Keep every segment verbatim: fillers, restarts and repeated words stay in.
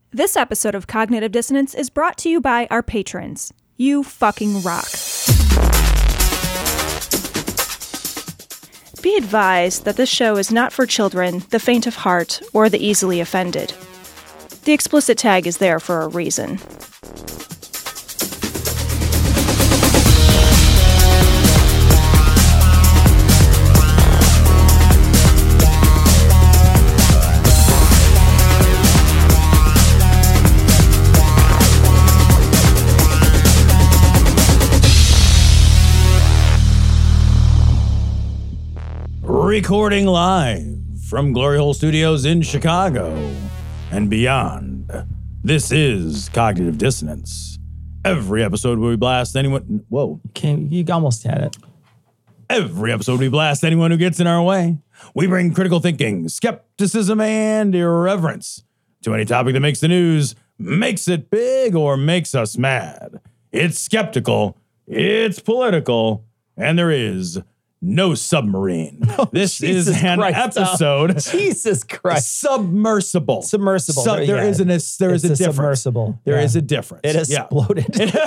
This episode of Cognitive Dissonance is brought to you by our patrons. You fucking rock. Be advised that this show is not for children, the faint of heart, or the easily offended. The explicit tag is there for a reason. Recording live from Glory Hole Studios in Chicago and beyond. This is Cognitive Dissonance. Every episode we blast anyone... Whoa. Okay, you almost had it. Every episode we blast anyone who gets in our way. We bring critical thinking, skepticism, and irreverence to any topic that makes the news, makes it big, or makes us mad. It's skeptical, it's political, and there is... no submarine. Oh, this Jesus is an Christ, episode. Oh, Jesus Christ. Submersible. Submersible. Sub, there yeah. is an there it's is a, a difference. Submersible. There yeah. is a difference. It exploded.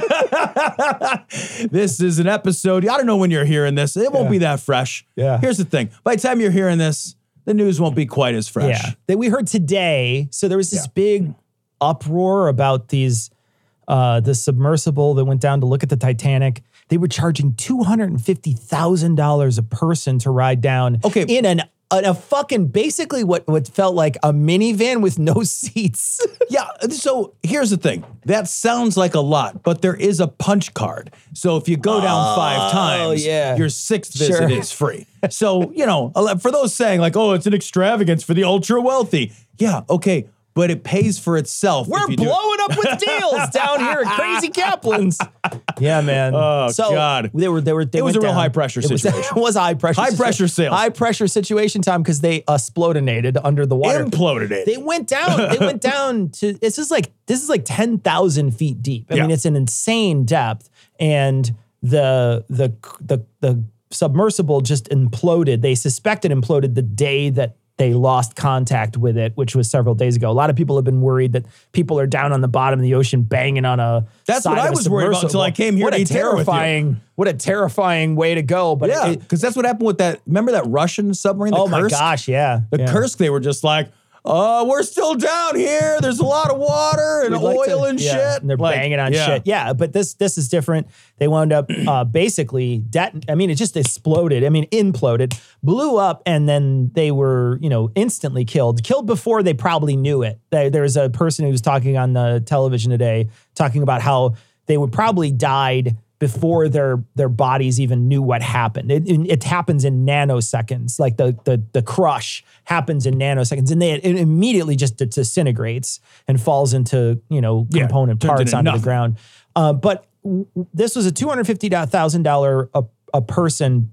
Yeah. This is an episode. I don't know when you're hearing this. It won't yeah. be that fresh. Yeah. Here's the thing. By the time you're hearing this, the news won't be quite as fresh. Yeah. That we heard today. So there was this Yeah. big uproar about these uh, the submersible that went down to look at the Titanic. They were charging two hundred fifty thousand dollars a person to ride down Okay. in an in a fucking basically what, what felt like a minivan with no seats. Yeah, so here's the thing. That sounds like a lot, but there is a punch card. So if you go down five times, yeah. your sixth visit Sure. is free. So, you know, for those saying like, oh, it's an extravagance for the ultra wealthy. Yeah, okay, but it pays for itself. We're if you do- blowing up with deals down here at Crazy Kaplan's. Yeah, man. Oh, so God. They were, they were, they It was went a real down. high pressure It was, situation. it was a high pressure. High situ- pressure sales. High pressure situation time because they explodinated under the water. Imploded it. They went down. They went down to. This is like this is like ten thousand feet deep. I Yeah. mean, it's an insane depth, and the the the the submersible just imploded. They suspect it imploded the day that they lost contact with it, which was several days ago. A lot of people have been worried that people are down on the bottom of the ocean banging on a. That's side what I of a was worried about until I submersible. came here What to a eat dinner with you. terrifying! What a terrifying way to go! But yeah, it- because that's what happened with that. Remember that Russian submarine? The oh my Kursk? gosh, yeah, The yeah. Kursk, they were just like, uh, we're still down here. There's a lot of water and We'd like oil to- and yeah, shit. and they're Like, banging on yeah. shit. Yeah, but this this is different. They wound up uh, basically det- I mean, it just exploded. I mean, imploded, blew up, and then they were, you know, instantly killed. Killed before they probably knew it. There, there was a person who was talking on the television today, talking about how they would probably died before their their bodies even knew what happened. It, it, it happens in nanoseconds. Like the the the crush happens in nanoseconds, and they it immediately just disintegrates and falls into, you know, Yeah, component turns parts into onto nothing. the ground. Uh, but w- w- this was a two hundred fifty thousand dollars a a person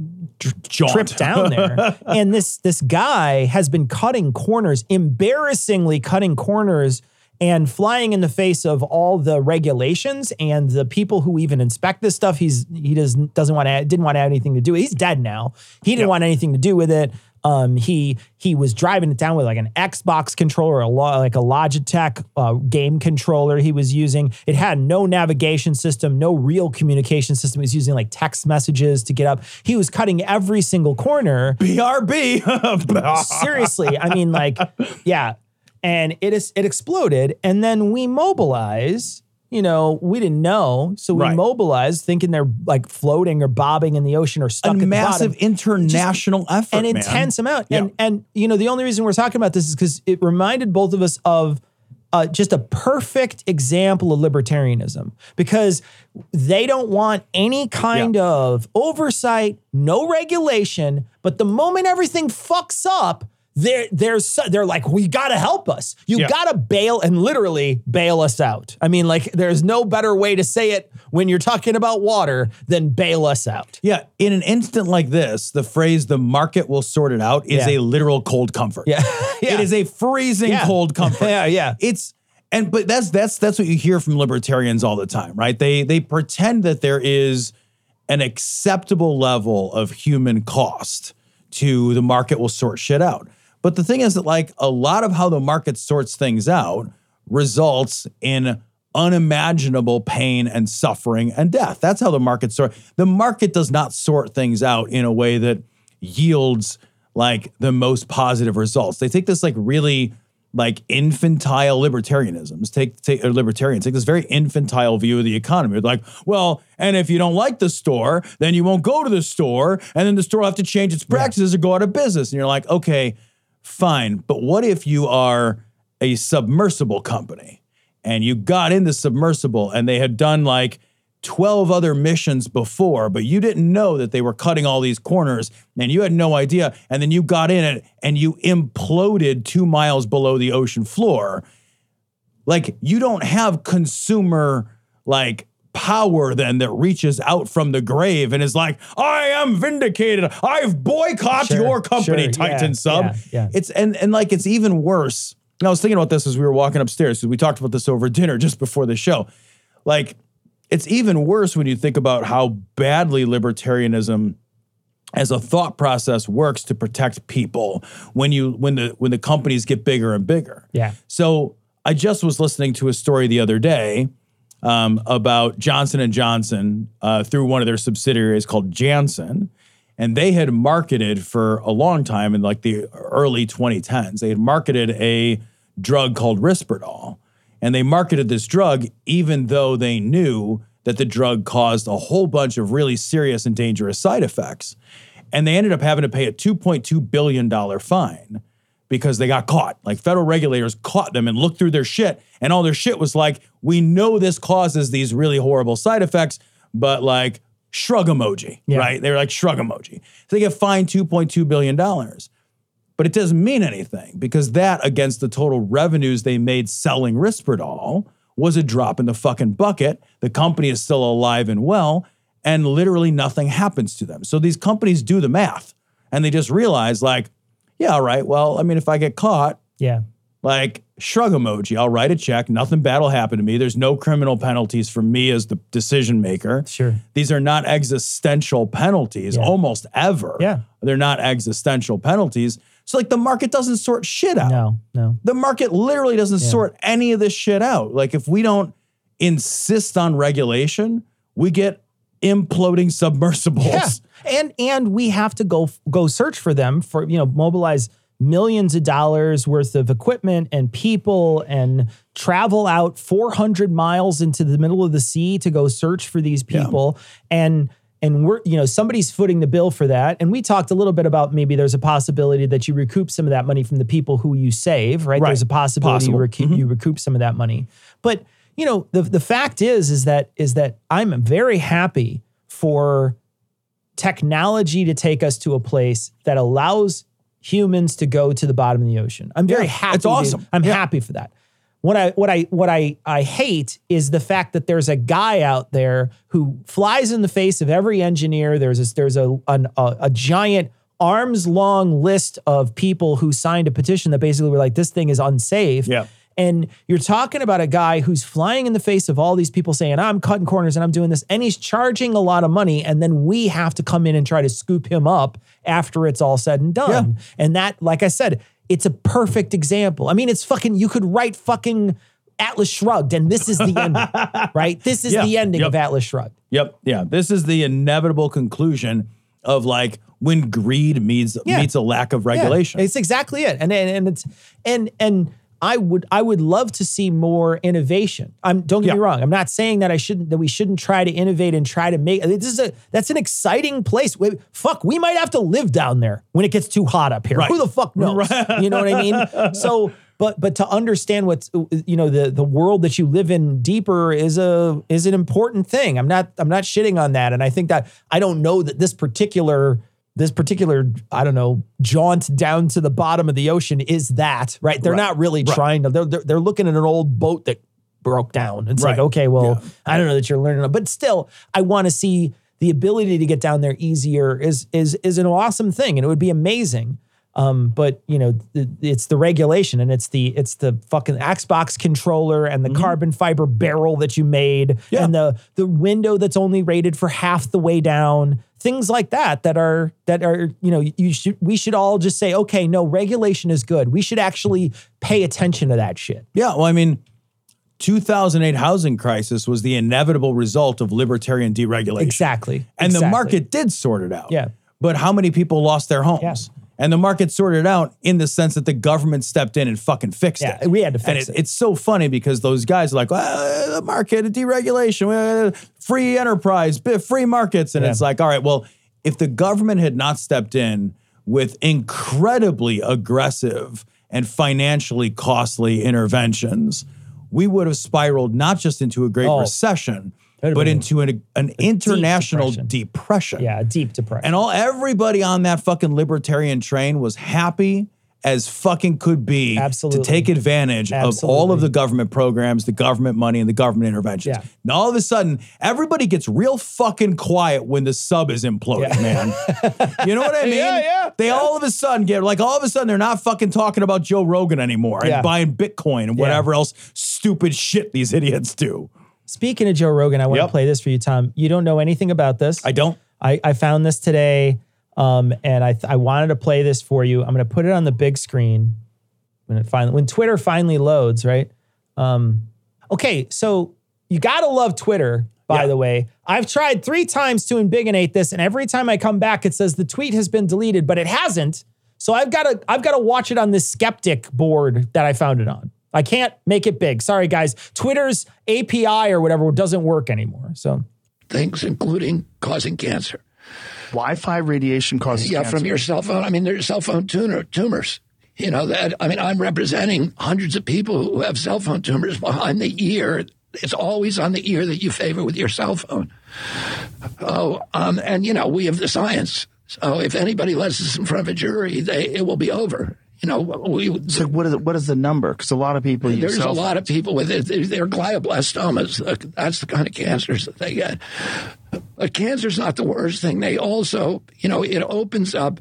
Jaunt. trip down there. And this this guy has been cutting corners, embarrassingly cutting corners and flying in the face of all the regulations and the people who even inspect this stuff. He's he doesn't doesn't want to didn't want to have anything to do with it. He's dead now. He didn't Yep. want anything to do with it. Um, he he was driving it down with like an Xbox controller, a lo- like a Logitech uh, game controller he was using. It had no navigation system, no real communication system. He was using like text messages to get up. He was cutting every single corner. B R B. Seriously, I mean, like, yeah. And it is it exploded, and then we mobilize. You know, we didn't know, so we Right. mobilized, thinking they're like floating or bobbing in the ocean or stuck A at the massive bottom. international effort, An man. intense amount. Yeah. And and you know, the only reason we're talking about this is because it reminded both of us of uh, just a perfect example of libertarianism, because they don't want any kind Yeah. of oversight, no regulation, but the moment everything fucks up, they're, they're, so- they're like, well, you gotta help us. You Yeah. gotta bail and literally bail us out. I mean, like, there's no better way to say it when you're talking about water than bail us out. Yeah, in an instant like this, the phrase "the market will sort it out" is Yeah. a literal cold comfort. Yeah. Yeah. It is a freezing Yeah. cold comfort. Yeah, yeah. It's and but that's that's that's what you hear from libertarians all the time, right? They they pretend that there is an acceptable level of human cost to the market will sort shit out. But the thing is that like a lot of how the market sorts things out results in unimaginable pain and suffering and death. That's how the market sort. The market does not sort things out in a way that yields like the most positive results. They take this like really like infantile libertarianisms, take, take or libertarians take this very infantile view of the economy. They're like, well, and if you don't like the store, then you won't go to the store, and then the store will have to change its practices yeah. or go out of business. And you're like, okay, fine. But what if you are a submersible company and you got into submersible and they had done like twelve other missions before, but you didn't know that they were cutting all these corners and you had no idea. And then you got in it and you imploded two miles below the ocean floor. Like, you don't have consumer like power then that reaches out from the grave and is like, I am vindicated. I've boycotted Sure, your company, sure, Titan yeah, sub. yeah, yeah. It's and and like it's even worse. And I was thinking about this as we were walking upstairs because we talked about this over dinner just before the show. Like, it's even worse when you think about how badly libertarianism as a thought process works to protect people when you when the when the companies get bigger and bigger. Yeah. So I just was listening to a story the other day um, about Johnson and Johnson uh, through one of their subsidiaries called Janssen. And they had marketed for a long time in like the early twenty tens. They had marketed a drug called Risperdal. And they marketed this drug even though they knew that the drug caused a whole bunch of really serious and dangerous side effects. And they ended up having to pay a two point two billion dollars fine because they got caught. Like, federal regulators caught them and looked through their shit. And all their shit was like, we know this causes these really horrible side effects, but like, shrug emoji, Yeah. right? They were like, shrug emoji. So they get fined two point two billion dollars. But it doesn't mean anything because that against the total revenues they made selling Risperdal was a drop in the fucking bucket. The company is still alive and well, and literally nothing happens to them. So these companies do the math and they just realize like, yeah, all right, well, I mean, if I get caught, Yeah. like, shrug emoji, I'll write a check. Nothing bad will happen to me. There's no criminal penalties for me as the decision maker. Sure. These are not existential penalties, Yeah. almost ever. Yeah. They're not existential penalties. So, like, the market doesn't sort shit out. No, no. The market literally doesn't Yeah. sort any of this shit out. Like, if we don't insist on regulation, we get imploding submersibles. Yeah. And and we have to go go search for them for, you know, mobilize millions of dollars worth of equipment and people and travel out four hundred miles into the middle of the sea to go search for these people. Yeah. And and we're, you know, somebody's footing the bill for that. And we talked a little bit about maybe there's a possibility that you recoup some of that money from the people who you save, right? Right. There's a possibility you, Possible. recoup, Mm-hmm. you recoup some of that money. But, you know, the the fact is, is that is that I'm very happy for technology to take us to a place that allows humans to go to the bottom of the ocean. I'm very Yeah, happy. it's awesome. dude. I'm Yeah. happy for that. What I what I what I I hate is the fact that there's a guy out there who flies in the face of every engineer. There's this, there's a, an, a a giant arms long list of people who signed a petition that basically were like, this thing is unsafe. Yeah. And you're talking about a guy who's flying in the face of all these people saying, I'm cutting corners and I'm doing this. And he's charging a lot of money. And then we have to come in and try to scoop him up after it's all said and done. Yeah. And that, like I said, it's a perfect example. I mean, it's fucking, you could write fucking Atlas Shrugged and this is the ending, right? This is Yeah. the ending Yep. of Atlas Shrugged. Yep. Yeah. This is the inevitable conclusion of like when greed meets, Yeah. meets a lack of regulation. Yeah, it's exactly it. And, and, and it's, and, and, I would I would love to see more innovation. I'm don't get Yeah. me wrong. I'm not saying that I shouldn't that we shouldn't try to innovate and try to make this is a that's an exciting place. We, fuck, we might have to live down there when it gets too hot up here. Right. Who the fuck knows? Right. You know what I mean? So but but to understand what's you know the the world that you live in deeper is a is an important thing. I'm not I'm not shitting on that. And I think that I don't know that this particular This particular, I don't know, jaunt down to the bottom of the ocean is that, right? They're Right. not really Right. trying to, they're, they're, they're looking at an old boat that broke down. It's like, Right. okay, well, Yeah. I don't know that you're learning, but still, I want to see the ability to get down there easier is, is, is an awesome thing. And it would be amazing. Um, but you know, th- it's the regulation and it's the, it's the fucking Xbox controller and the Mm-hmm. carbon fiber barrel that you made Yeah. and the, the window that's only rated for half the way down. Things like that, that are, that are, you know, you should, we should all just say, okay, no, regulation is good. We should actually pay attention to that shit. Yeah. Well, I mean, two thousand eight housing crisis was the inevitable result of libertarian deregulation. Exactly. And exactly. the market did sort it out. Yeah. But how many people lost their homes? Yeah. And the market sorted it out in the sense that the government stepped in and fucking fixed Yeah, it. we had to fix and it, it. It's so funny because those guys are like, well, the market, deregulation, uh, free enterprise, free markets. And Yeah. it's like, all right, well, if the government had not stepped in with incredibly aggressive and financially costly interventions, we would have spiraled not just into a great Oh. recession, That'd but been into an, an international depression. depression. Yeah, a deep depression. And all everybody on that fucking libertarian train was happy as fucking could be Absolutely. to take advantage of all Absolutely. of the government programs, the government money, and the government interventions. Yeah. Now all of a sudden, everybody gets real fucking quiet when the sub is imploding, Yeah. man. You know what I mean? Yeah, yeah, They yeah. all of a sudden get like all of a sudden they're not fucking talking about Joe Rogan anymore and Yeah. buying Bitcoin and Yeah. whatever else stupid shit these idiots do. Speaking of Joe Rogan, I want Yep. to play this for you, Tom. You don't know anything about this. I don't. I, I found this today, um, and I I wanted to play this for you. I'm going to put it on the big screen when it finally when Twitter finally loads, right? Um, okay, so you got to love Twitter. By Yeah. the way, I've tried three times to embiggenate this, and every time I come back, it says the tweet has been deleted, but it hasn't. So I've got to I've got to watch it on this skeptic board that I found it on. I can't make it big. Sorry, guys. Twitter's A P I or whatever doesn't work anymore. So things, including causing cancer. Wi-Fi radiation causes Yeah, cancer. from your cell phone. I mean, there's cell phone tumor, tumors. You know, that, I mean, I'm representing hundreds of people who have cell phone tumors behind the ear. It's always on the ear that you favor with your cell phone. Oh, um, and, you know, we have the science. So if anybody lets us in front of a jury, they, it will be over. You know, we, So what is it, what is the number? Because a lot of people use there's a cell lot of people with it. They're, they're glioblastomas. That's the kind of cancers that they get. But cancer's not the worst thing. They also, you know, it opens up,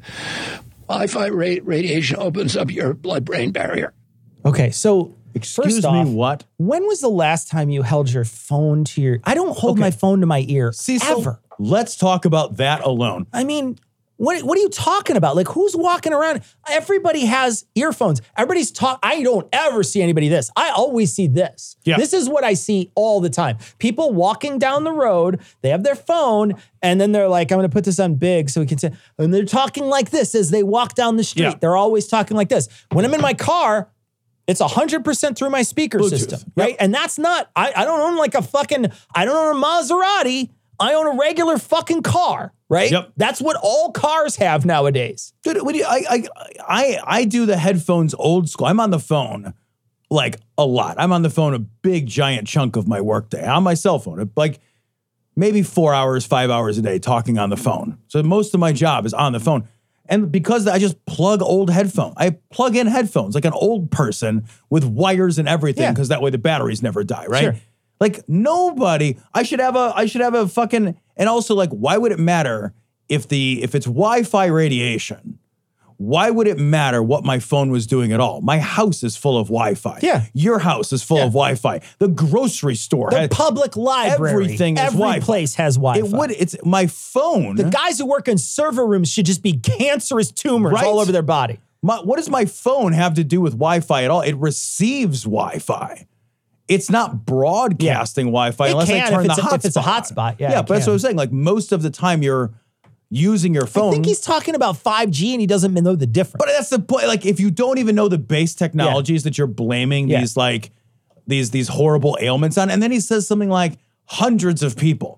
Wi-Fi ra- radiation opens up your blood-brain barrier. okay, so Excuse first me, off, what? when was the last time you held your phone to your? I don't hold Okay. my phone to my ear See, so ever. let's talk about that alone. I mean, what what are you talking about? Like, who's walking around? Everybody has earphones. Everybody's talk. I don't ever see anybody this. I always see this. Yeah. This is what I see all the time. People walking down the road, they have their phone, and then they're like, I'm going to put this on big so we can say, and they're talking like this as they walk down the street. Yeah. They're always talking like this. When I'm in my car, it's one hundred percent through my speaker Bluetooth. system, right? And that's not, I, I don't own like a fucking, I don't own a Maserati. I own a regular fucking car, right? Yep. That's what all cars have nowadays. Dude, what do you, I, I, I, I do the headphones old school. I'm on the phone like a lot. I'm on the phone a big giant chunk of my workday on my cell phone, like maybe four hours, five hours a day talking on the phone. So most of my job is on the phone. And because I just plug old headphones, I plug in headphones like an old person with wires and everything Yeah. because that way the batteries never die, right? Sure. Like nobody, I should have a, I should have a fucking, and also like, why would it matter if the, if it's Wi-Fi radiation? Why would it matter what my phone was doing at all? My house is full of Wi-Fi. Yeah. Your house is full Yeah. of Wi-Fi. The grocery store, The has- public library, everything is every Wi-Fi. place has Wi-Fi. It would, it's my phone. The guys who work in server rooms should just be cancerous tumors Right? all over their body. My, what does my phone have to do with Wi-Fi at all? It receives Wi-Fi. It's not broadcasting Wi-Fi It unless can I turn if the it's a- hotspot. if it's a hotspot. Yeah, yeah, it but that's can. what I'm saying. Like most of the time, you're using your phone. I think he's talking about five G and he doesn't know the difference. But that's the point. Like, if you don't even know the base technologies that you're blaming Yeah. these like these these horrible ailments on, and then he says something like hundreds of people.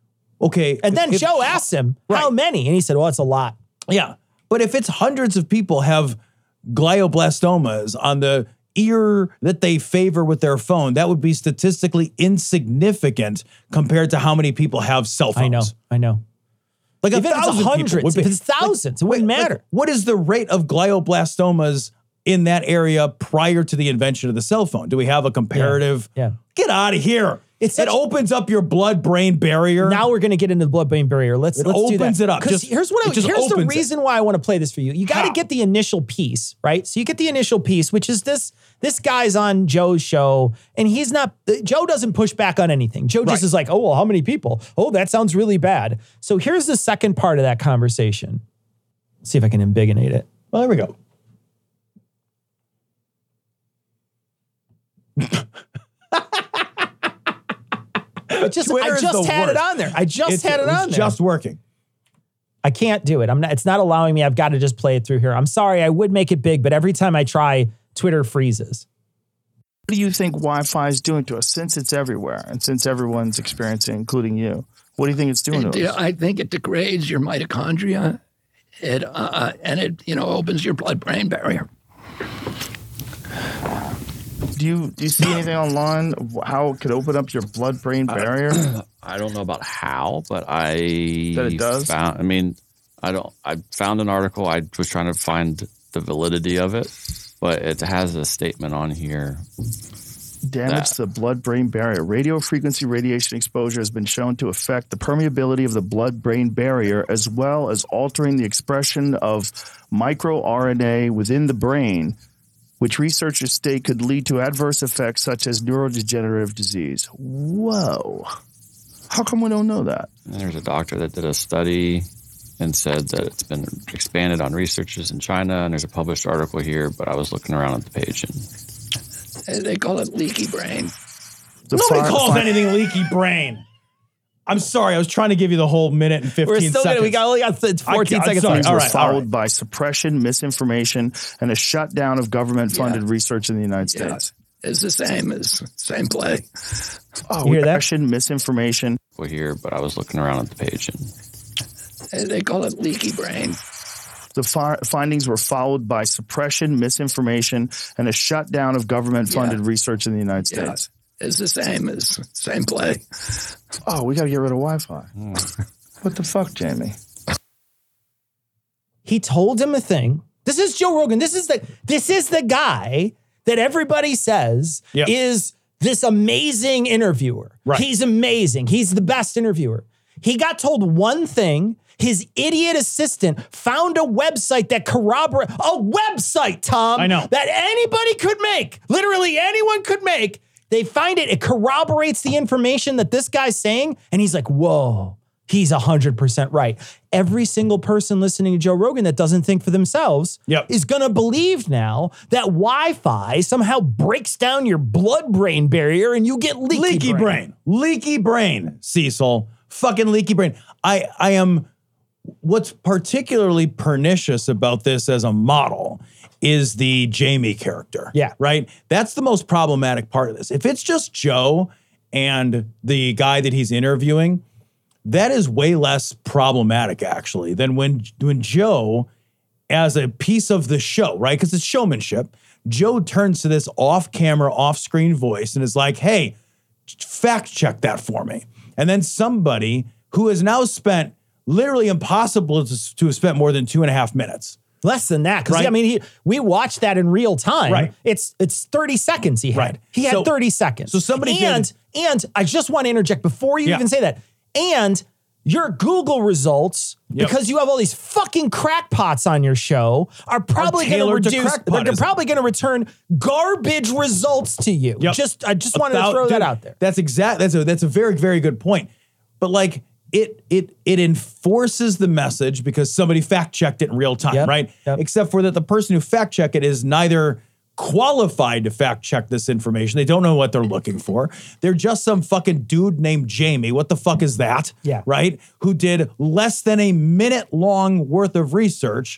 Okay, and then if- Joe asked him, how Right. many? And he said, well, it's a lot. Yeah, but if it's hundreds of people have glioblastomas on the ear that they favor with their phone, that would be statistically insignificant compared to how many people have cell phones. I know, I know. Like Even a if it's thousand hundreds, people would be- if it's thousands, it wouldn't wait, like, matter. what is the rate of glioblastomas in that area prior to the invention of the cell phone? Do we have a comparative? Yeah. Get out of here. It's it such- opens up your blood-brain barrier. Now we're going to get into the blood-brain barrier. Let's It let's do that. opens it up. 'Cause Just- here's what I, it just here's the opens it. reason why I want to play this for you. You got to How? get the initial piece, right? So you get the initial piece, which is this this guy's on Joe's show, and he's not. Joe doesn't push back on anything. Joe just Right. is like, oh well, how many people? Oh, that sounds really bad. So here's the second part of that conversation. Let's see if I can embiggenate it. Well, there we go. It just, Twitter I is just the had it worst. on there. I just It's- had it, it was on there. just working. I can't do it. I'm not, it's not allowing me. I've got to just play it through here. I'm sorry. I would make it big, but every time I try, Twitter freezes. What do you think Wi-Fi is doing to us since it's everywhere and since everyone's experiencing, including you? What do you think it's doing And, to you us? know, I think it degrades your mitochondria. It uh, and it you know opens your blood-brain barrier. Do you do you see anything online of how it could open up your blood-brain barrier? I don't know about how, but I That it does? found. I mean, I don't. I found an article. I was trying to find the validity of it, but it has a statement on here. Damage to the blood-brain barrier. Radio frequency radiation exposure has been shown to affect the permeability of the blood-brain barrier as well as altering the expression of microRNA within the brain, which researchers state could lead to adverse effects such as neurodegenerative disease. Whoa. How come we don't know that? And there's a doctor that did a study and said that it's been expanded on researchers in China, and there's a published article here, but I was looking around at the page and They call it leaky brain. The Nobody fi- calls fi- anything leaky brain. I'm sorry. I was trying to give you the whole minute and fifteen We're still seconds. gonna, we got only got th- fourteen I- I'm seconds sorry. left. All were right, all followed right. by suppression, misinformation, and a shutdown of government-funded Yeah. research in the United Yeah, States. it's the same as same play. Oh, You hear that? suppression, misinformation. we're here, but I was looking around at the page and They call it leaky brain. The fi- findings were followed by suppression, misinformation, and a shutdown of government-funded Yeah. research in the United Yeah, States. it's the same as same play. Oh, we got to get rid of Wi-Fi. What the fuck, Jamie? He told him a thing. This is Joe Rogan. This is the this is the guy that everybody says Yep. is this amazing interviewer. Right. He's amazing. He's the best interviewer. He got told one thing. His idiot assistant found a website that corroborates a website, Tom. I know. That anybody could make. Literally anyone could make. They find it. It corroborates the information that this guy's saying. And he's like, whoa, he's one hundred percent right. Every single person listening to Joe Rogan that doesn't think for themselves Yep. is going to believe now that Wi-Fi somehow breaks down your blood-brain barrier and you get leaky, leaky brain. brain. Leaky brain, Cecil. Fucking leaky brain. I, I am, what's particularly pernicious about this as a model is the Jamie character. Yeah. Right? That's the most problematic part of this. If it's just Joe and the guy that he's interviewing, that is way less problematic, actually, than when, when Joe, as a piece of the show, right? Because it's showmanship, Joe turns to this off-camera, off-screen voice and is like, hey, fact check that for me. And then somebody who has now spent literally impossible to, to have spent more than two and a half minutes. Less than that. Because, Right. I mean, he, we watched that in real time. Right. It's it's thirty seconds he had. Right. He had So- thirty seconds. so somebody And, did- and I just want to interject before you Yeah. even say that. And your Google results, Yep. because you have all these fucking crackpots on your show, are probably going to tailored to reduce, they're crackpotism. probably going to return garbage results to you. Yep. Just, I just A wanted to thou- throw that dude, out there. That's exact. That's a that's a very very good point. But like it it it enforces the message because somebody fact checked it in real time, Yep, right? yep. Except for that the person who fact checked it is neither qualified to fact check this information. They don't know what they're looking for. They're just some fucking dude named Jamie. What the fuck is that? Yeah. Right? Who did less than a minute long worth of research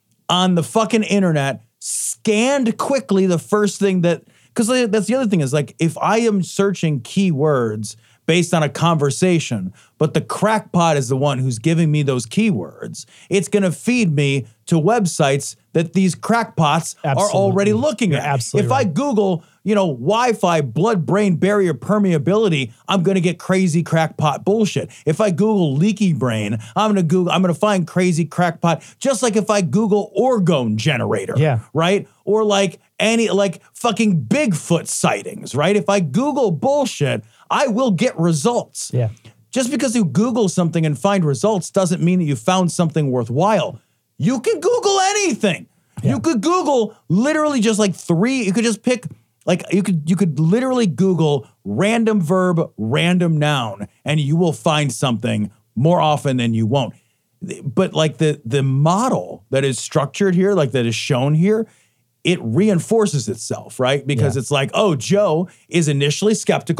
on the fucking internet, scanned quickly the first thing that, because that's the other thing is like, if I am searching keywords based on a conversation, but the crackpot is the one who's giving me those keywords, it's going to feed me to websites that these crackpots are Absolutely. already looking You're at. absolutely if I right. Google, you know, Wi-Fi blood-brain barrier permeability, I'm going to get crazy crackpot bullshit. If I Google leaky brain, I'm going to Google, I'm going to find crazy crackpot, just like if I Google orgone generator, Yeah. right? Or like any, like fucking Bigfoot sightings, right? If I Google bullshit, I will get results. Yeah. Just because you Google something and find results doesn't mean that you found something worthwhile. You can Google anything. You could Google literally just like three, you could just pick, like you could you could literally Google random verb, random noun, and you will find something more often than you won't. But like the the model that is structured here, like that is shown here, it reinforces itself, right? Because Yeah. it's like, oh, Joe is initially skeptical,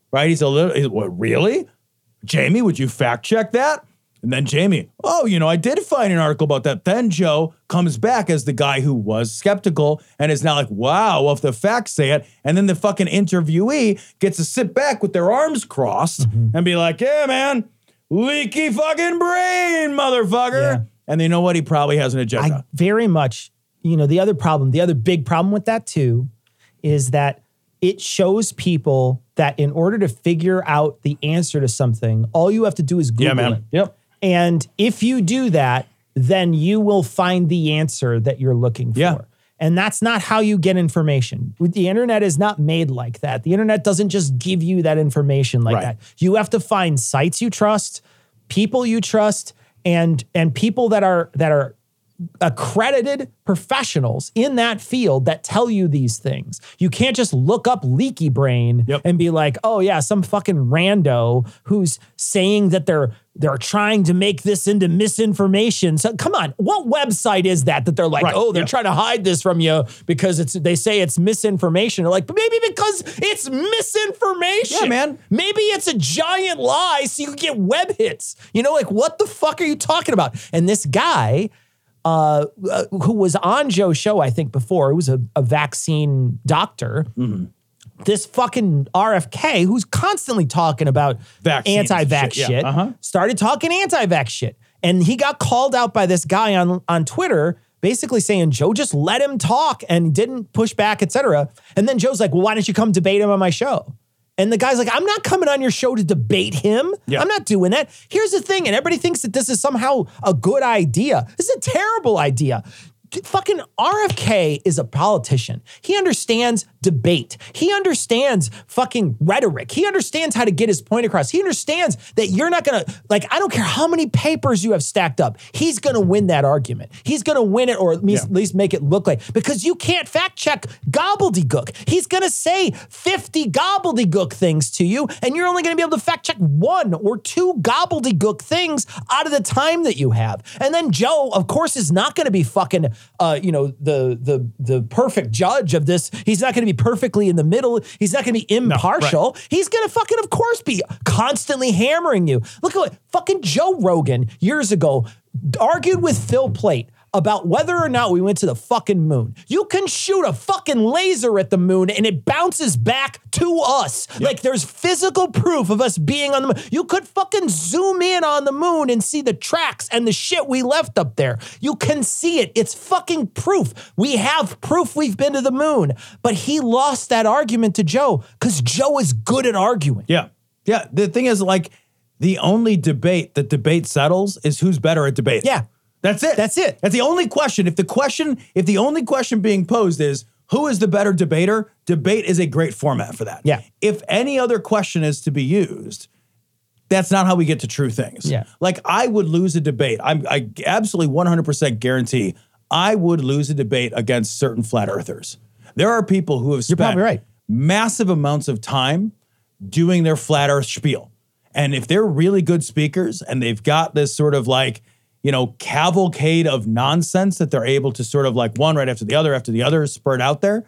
right? He's a little, he's, what, really? Jamie, would you fact check that? And then Jamie, oh, you know, I did find an article about that. Then Joe comes back as the guy who was skeptical and is now like, wow, well, if the facts say it. And then the fucking interviewee gets to sit back with their arms crossed mm-hmm. and be like, yeah, man, leaky fucking brain, motherfucker. Yeah. And you know what? He probably has an agenda. I very much, you know, the other problem, the other big problem with that too, is that it shows people that in order to figure out the answer to something, all you have to do is Google yeah, man. it. Yep. And if you do that, then you will find the answer that you're looking for. Yeah. And that's not how you get information. The internet is not made like that. The internet doesn't just give you that information like right. that. You have to find sites you trust, people you trust, and and people that are that are accredited professionals in that field that tell you these things. You can't just look up leaky brain yep. and be like, oh yeah, some fucking rando who's saying that they're they're trying to make this into misinformation. So come on, what website is that that they're like, right. oh, they're yep. trying to hide this from you because it's they say it's misinformation. They're like, but maybe because it's misinformation. Yeah, man. Maybe it's a giant lie so you can get web hits. You know, like what the fuck are you talking about? And this guy Uh, uh, who was on Joe's show, I think, before. He was a, a vaccine doctor. Mm-hmm. This fucking R F K, who's constantly talking about Vaccines anti-vax shit, yeah. shit uh-huh. started talking anti-vax shit. And he got called out by this guy on, on Twitter, basically saying, Joe, just let him talk and didn't push back, et cetera. And then Joe's like, well, why don't you come debate him on my show? And the guy's like, I'm not coming on your show to debate him. Yeah. I'm not doing that. Here's the thing. And everybody thinks that this is somehow a good idea. This is a terrible idea. Fucking R F K is a politician. He understands debate. He understands fucking rhetoric. He understands how to get his point across. He understands that you're not going to, like, I don't care how many papers you have stacked up. He's going to win that argument. He's going to win it or at least, yeah. at least make it look like, because you can't fact check gobbledygook. He's going to say fifty gobbledygook things to you, and you're only going to be able to fact check one or two gobbledygook things out of the time that you have. And then Joe, of course, is not going to be fucking Uh, you know, the the the perfect judge of this. He's not going to be perfectly in the middle. He's not going to be impartial. No, right. He's going to fucking, of course, be constantly hammering you. Look at what fucking Joe Rogan years ago argued with Phil Plait about whether or not we went to the fucking moon. You can shoot a fucking laser at the moon and it bounces back to us. Yep. Like there's physical proof of us being on the moon. You could fucking zoom in on the moon and see the tracks and the shit we left up there. You can see it. It's fucking proof. We have proof we've been to the moon. But he lost that argument to Joe because Joe is good at arguing. Yeah. Yeah. The thing is, like, the only debate that debate settles is who's better at debating. Yeah. That's it. That's it. That's the only question. If the question, if the only question being posed is who is the better debater, debate is a great format for that. Yeah. If any other question is to be used, that's not how we get to true things. Yeah. Like I would lose a debate. I'm, I absolutely one hundred percent guarantee I would lose a debate against certain flat earthers. There are people who have spent You're probably right. massive amounts of time doing their flat earth spiel. And if they're really good speakers and they've got this sort of like, you know, cavalcade of nonsense that they're able to sort of like one right after the other after the other spurt out there,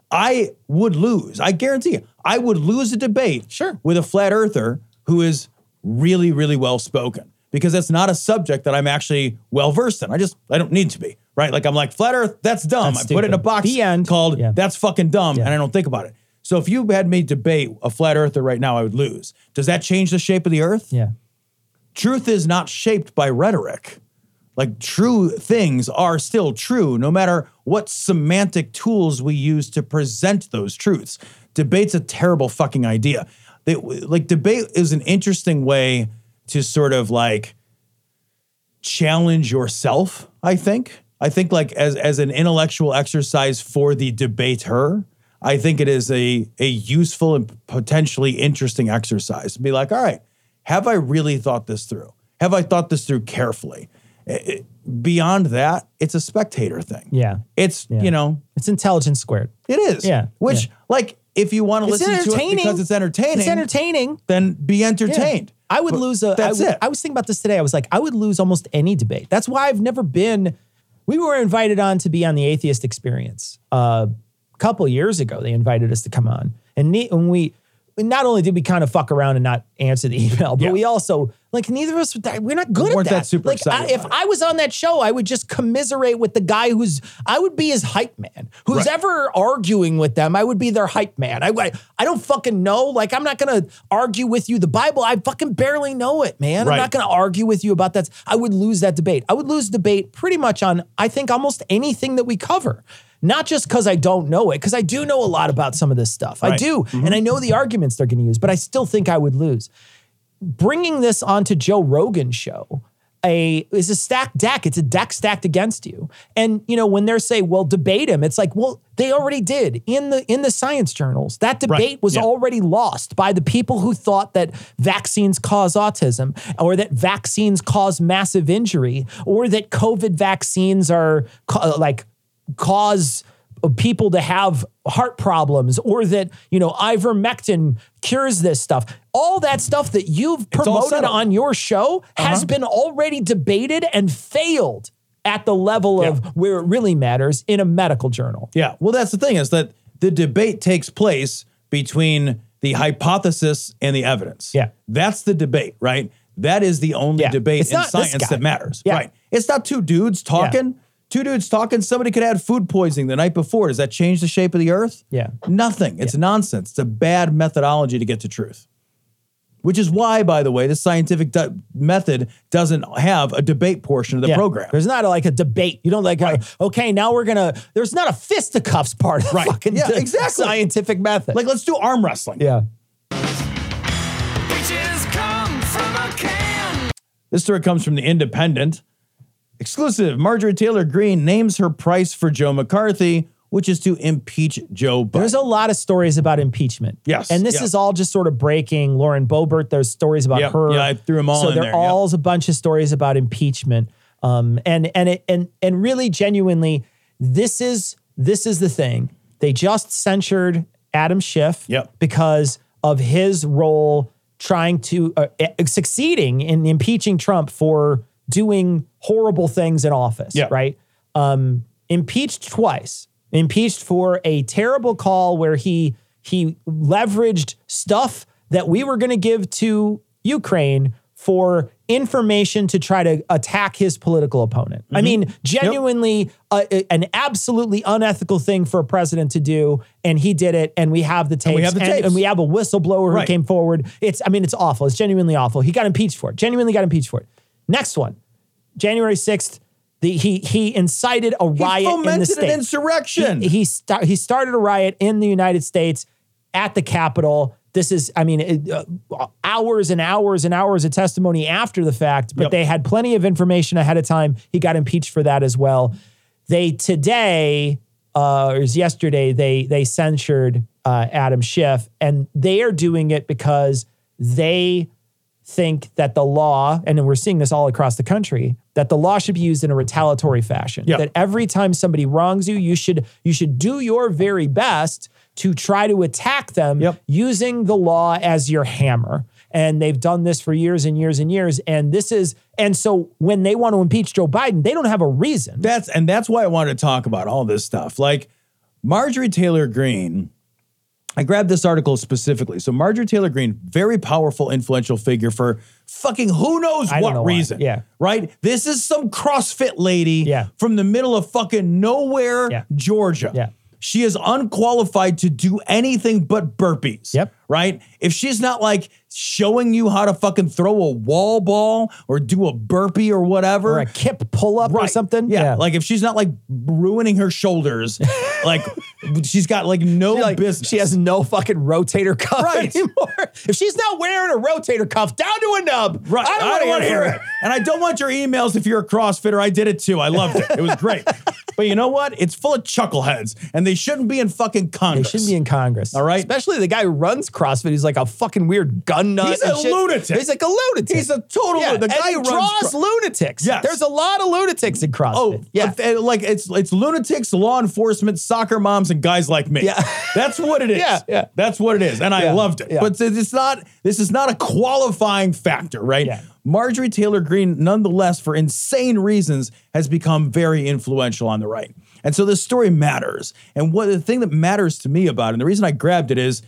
I would lose. I guarantee you, I would lose a debate sure. with a flat earther who is really, really well spoken, because that's not a subject that I'm actually well versed in. I just, I don't need to be, right? Like I'm like, flat earth, that's dumb. That's I put it in a box the end. called yeah. that's fucking dumb, yeah. and I don't think about it. So if you had me debate a flat earther right now, I would lose. Does that change the shape of the earth? Yeah. Truth is not shaped by rhetoric. Like true things are still true, no matter what semantic tools we use to present those truths. Debate's a terrible fucking idea. They, like debate is an interesting way to sort of like challenge yourself, I think. I think like as, as an intellectual exercise for the debater, I think it is a, a useful and potentially interesting exercise to be like, all right, have I really thought this through? Have I thought this through carefully? It, beyond that, it's a spectator thing. Yeah. It's, yeah. you know. It's intelligence squared. It is. Yeah. Which, yeah. like, if you want to listen to it because it's entertaining. It's entertaining. Then be entertained. Yeah. I would but lose a. That's I, would, it. I was thinking about this today. I was like, I would lose almost any debate. That's why I've never been. We were invited on to be on the Atheist Experience. Uh, a couple years ago, they invited us to come on. And ne- when we. not only did we kind of fuck around and not answer the email, but Yeah. we also, like, neither of us, we're not good We at weren't that. that super like, excited I, if about it. I was on that show, I would just commiserate with the guy who's, I would be his hype man. Who's Right. ever arguing with them, I would be their hype man. I, I, I don't fucking know. Like, I'm not going to argue with you the Bible. I fucking barely know it, man. Right. I'm not going to argue with you about that. I would lose that debate. I would lose debate pretty much on, I think, almost anything that we cover. Not just because I don't know it, because I do know a lot about some of this stuff. I Right. do. And I know the arguments they're going to use, but I still think I would lose. Bringing this onto Joe Rogan's show a is a stacked deck. It's a deck stacked against you. And, you know, when they're saying, well, debate him, it's like, well, they already did in the in the science journals. That debate Right. was Yeah. already lost by the people who thought that vaccines cause autism, or that vaccines cause massive injury, or that COVID vaccines are ca- like cause people to have heart problems, or that, you know, ivermectin cures this stuff. All that stuff that you've all promoted settled. on your show has Uh-huh. been already debated and failed at the level of Yeah. where it really matters in a medical journal. Yeah. Well, that's the thing is that the debate takes place between the hypothesis and the evidence. Yeah. That's the debate, right? That is the only Yeah. debate It's in not this science guy. that matters. Yeah. Right. It's not two dudes talking. Two dudes talking. Somebody could have had food poisoning the night before. Does that change the shape of the earth? Yeah. Nothing. It's nonsense. It's a bad methodology to get to truth. Which is why, by the way, the scientific do- method doesn't have a debate portion of the Yeah. program. There's not a, like a debate. You don't like, Right. uh, okay, now we're going to, there's not a fisticuffs part of the Right. fucking Yeah, d- exactly. scientific method. Like, let's do arm wrestling. yeah. Peaches come from a can. This story comes from The Independent. Exclusive, Marjorie Taylor Greene names her price for Joe McCarthy, which is to impeach Joe Biden. There's a lot of stories about impeachment. Yes, And this yeah. is all just sort of breaking. Lauren Boebert, there's stories about Yep, her. yeah, I threw 'em all so in there there, all yep. is a bunch of stories about impeachment. Um, and and it and and really genuinely, this is this is the thing. They just censured Adam Schiff Yep. because of his role trying to uh, uh, succeeding in impeaching Trump for doing horrible things in office, Yeah. right? Um, impeached twice. Impeached for a terrible call where he he leveraged stuff that we were going to give to Ukraine for information to try to attack his political opponent. I mean, genuinely uh, an absolutely unethical thing for a president to do, and he did it, and we have the tapes, we have the and, tapes. and we have a whistleblower Right. who came forward. It's, I mean, it's awful. It's genuinely awful. He got impeached for it. Genuinely got impeached for it. Next one, January sixth. The, he he incited a He riot in the fomented state. an insurrection. He he, sta- he started a riot in the United States at the Capitol. This is, I mean, it, uh, hours and hours and hours of testimony after the fact, but Yep. they had plenty of information ahead of time. He got impeached for that as well. They today, uh, or it was yesterday, they they censured uh, Adam Schiff, and they are doing it because they think that the law, and we're seeing this all across the country, that the law should be used in a retaliatory fashion. Yep. That every time somebody wrongs you, you should you should do your very best to try to attack them Yep. using the law as your hammer. And they've done this for years and years and years. And this is, and so when they want to impeach Joe Biden, they don't have a reason. That's and that's why I wanted to talk about all this stuff. Like Marjorie Taylor Greene, I grabbed this article specifically. So Marjorie Taylor Greene, very powerful, influential figure for fucking who knows I don't what know why. reason. Yeah. Right? This is some CrossFit lady Yeah. from the middle of fucking nowhere, Yeah. Georgia. Yeah. She is unqualified to do anything but burpees. Yep. Right? If she's not like showing you how to fucking throw a wall ball or do a burpee or whatever. Or a kip pull up or something. Yeah. Like if she's not like ruining her shoulders, like she's got like no She, like, business. she has no fucking rotator cuff Right. anymore. If she's not wearing a rotator cuff, down to a nub. Right. I don't, want want to hear it. And I don't want your emails if you're a CrossFitter. I did it too. I loved it. It was great. But you know what? It's full of chuckleheads and they shouldn't be in fucking They Congress. shouldn't be in Congress. All right. Especially the guy who runs CrossFit. He's like a fucking weird gun nut. He's a and shit. lunatic. He's like a lunatic. He's a total yeah. the and guy he who draws runs Cro- lunatics. Yes. There's a lot of lunatics in CrossFit. Oh, yeah. yeah. Like it's it's lunatics, law enforcement, soccer moms, and guys like me. Yeah. That's what it is. Yeah, yeah. That's what it is. And I Yeah, loved it. yeah. But it's not, this is not a qualifying factor, right? Yeah. Marjorie Taylor Greene, nonetheless, for insane reasons, has become very influential on the right. And so this story matters. And what the thing that matters to me about it, and the reason I grabbed it is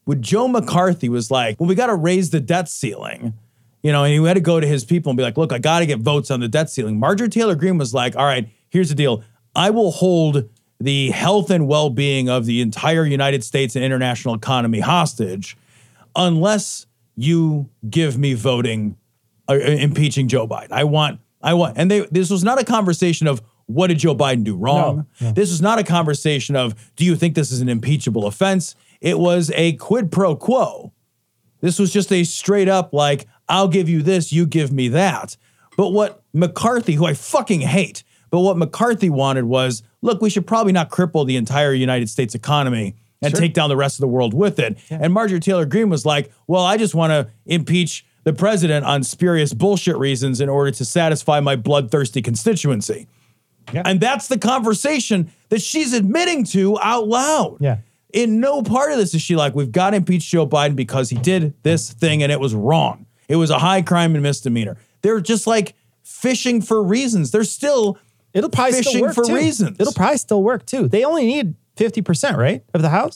when Joe McCarthy was like, well, we got to raise the debt ceiling, you know, and he had to go to his people and be like, look, I got to get votes on the debt ceiling. Marjorie Taylor Greene was like, all right, here's the deal. I will hold the health and well-being of the entire United States and international economy hostage unless you give me voting, uh, impeaching Joe Biden. I want, I want, and they, this was not a conversation of what did Joe Biden do wrong? No, no. This was not a conversation of, do you think this is an impeachable offense? It was a quid pro quo. This was just a straight up like, I'll give you this, you give me that. But what McCarthy, who I fucking hate, but what McCarthy wanted was, look, we should probably not cripple the entire United States economy and Sure. take down the rest of the world with it. Yeah. And Marjorie Taylor Greene was like, well, I just want to impeach the president on spurious bullshit reasons in order to satisfy my bloodthirsty constituency. Yeah. And that's the conversation that she's admitting to out loud. Yeah. In no part of this is she like, we've got to impeach Joe Biden because he did this thing and it was wrong. It was a high crime and misdemeanor. They're just like fishing for reasons. They're still It'll probably fishing still work for too. reasons. It'll probably still work too. They only need fifty percent, right, of the House?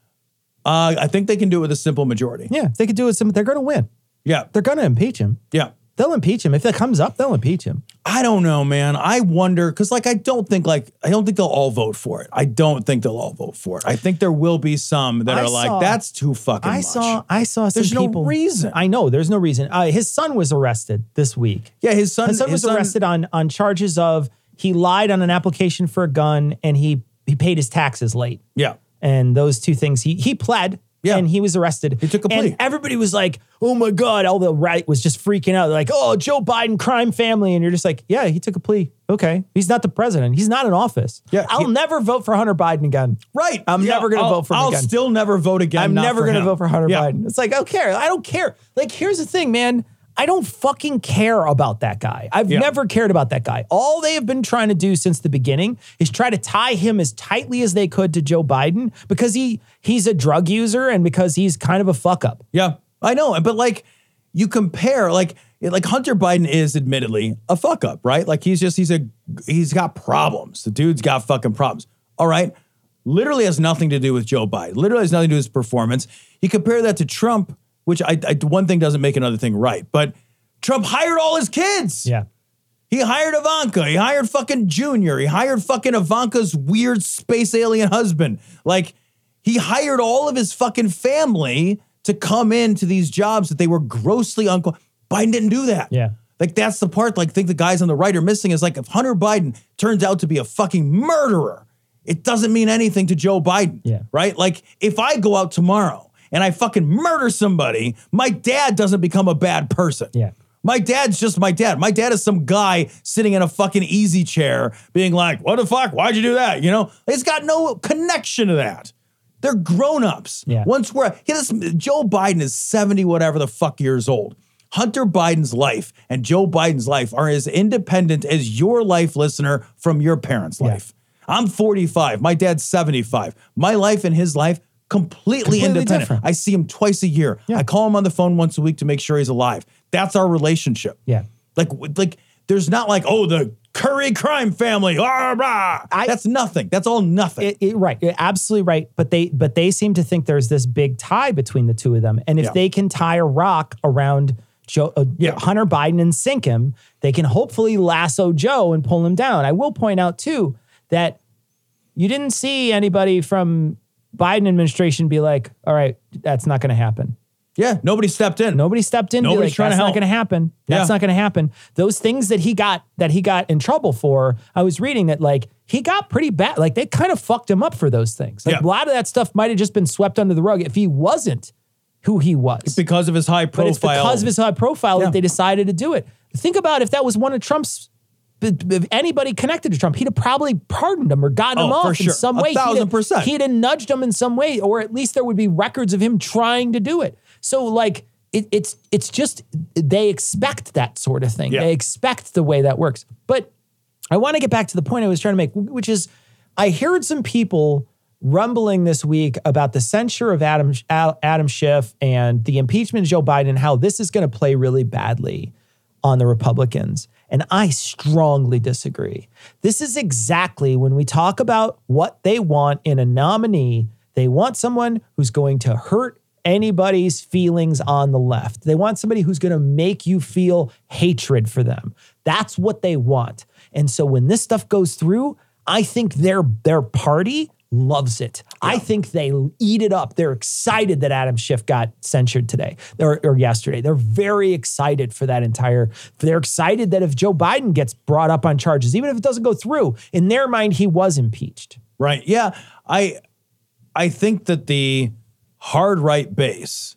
Uh, I think they can do it with a simple majority. Yeah, if they could do it, some, they're going to win. Yeah. They're going to impeach him. Yeah. They'll impeach him. If it comes up, they'll impeach him. I don't know, man. I wonder, because like I don't think like I don't think they'll all vote for it. I don't think they'll all vote for it. I think there will be some that I are saw- like, that's too fucking I much. saw. I saw some There's no people. reason. I know. There's no reason. Uh, his son was arrested this week. Yeah, his son, His son was arrested on on charges of he lied on an application for a gun and he he paid his taxes late. Yeah. And those two things, he he pled. Yeah. And he was arrested. He took a plea. And everybody was like, oh my God, all the right was just freaking out. They're like, oh, Joe Biden, crime family. And you're just like, yeah, he took a plea. Okay. He's not the president. He's not in office. Yeah, I'll he- never vote for Hunter Biden again. Right. I'm Yeah, never going to I'll- vote for him I'll again. still never vote again. I'm not never for going to him. vote for Hunter Yeah. Biden. It's like, I don't care. I don't care. Like, here's the thing, man. I don't fucking care about that guy. I've Yeah. never cared about that guy. All they have been trying to do since the beginning is try to tie him as tightly as they could to Joe Biden because he he's a drug user and because he's kind of a fuck up. Yeah, I know. But like you compare, like, like Hunter Biden is admittedly a fuck up, right? Like he's just, he's a, he's got problems. The dude's got fucking problems. All right. Literally has nothing to do with Joe Biden. Literally has nothing to do with his performance. You compare that to Trump, which I, I one thing doesn't make another thing right. But Trump hired all his kids. Yeah. He hired Ivanka. He hired fucking Junior. He hired fucking Ivanka's weird space alien husband. Like, he hired all of his fucking family to come into these jobs that they were grossly unqualified. Biden didn't do that. Yeah. Like, that's the part, like, I think the guys on the right are missing is, like, if Hunter Biden turns out to be a fucking murderer, it doesn't mean anything to Joe Biden. Yeah. Right? Like, if I go out tomorrow and I fucking murder somebody, my dad doesn't become a bad person. Yeah. My dad's just my dad. My dad is some guy sitting in a fucking easy chair being like, what the fuck? Why'd you do that? You know, it's got no connection to that. They're grown-ups. Yeah. Once we're, he does, Joe Biden is seventy whatever the fuck years old. Hunter Biden's life and Joe Biden's life are as independent as your life, listener, from your parents' Yeah. life. I'm forty-five. My dad's seventy-five. My life and his life, completely, Completely independent. different. I see him twice a year. Yeah. I call him on the phone once a week to make sure he's alive. That's our relationship. Yeah. Like, like there's not like, oh, the Curry crime family. Ah, rah. I- That's nothing. That's all nothing. It, it, right, you're absolutely right. But they but they seem to think there's this big tie between the two of them, and if Yeah. they can tie a rock around Joe, uh, Yeah. Hunter Biden and sink him, they can hopefully lasso Joe and pull him down. I will point out too that you didn't see anybody from Biden administration be like, "All right, that's not going to happen." yeah, nobody stepped in. Nobody stepped in. and be Nobody's like, trying to That's not help." going to happen. That's Yeah. not going to happen. Those things that he got that he got in trouble for, I was reading that like he got pretty bad. Like they kind of fucked him up for those things. Like Yeah. a lot of that stuff might have just been swept under the rug if he wasn't who he was. Because of his high But profile. it's because of his high profile Yeah. that they decided to do it. Think about if that was one of Trump's. If anybody connected to Trump, he'd have probably pardoned him or gotten Oh, him for off in sure. some A way. He'd thousand have- percent. He'd have nudged him in some way, or at least there would be records of him trying to do it. So, like, it, it's it's just they expect that sort of thing. Yeah. They expect the way that works. But I want to get back to the point I was trying to make, which is I heard some people rumbling this week about the censure of Adam Adam Schiff and the impeachment of Joe Biden and how this is going to play really badly on the Republicans. And I strongly disagree. This is exactly when we talk about what they want in a nominee. They want someone who's going to hurt anybody's feelings on the left. They want somebody who's going to make you feel hatred for them. That's what they want. And so when this stuff goes through, I think their their party loves it. Yeah. I think they eat it up. They're excited that Adam Schiff got censured today or, or yesterday. They're very excited for that entire, they're excited that if Joe Biden gets brought up on charges, even if it doesn't go through, in their mind, he was impeached. Right. Yeah. I, I think that the hard right base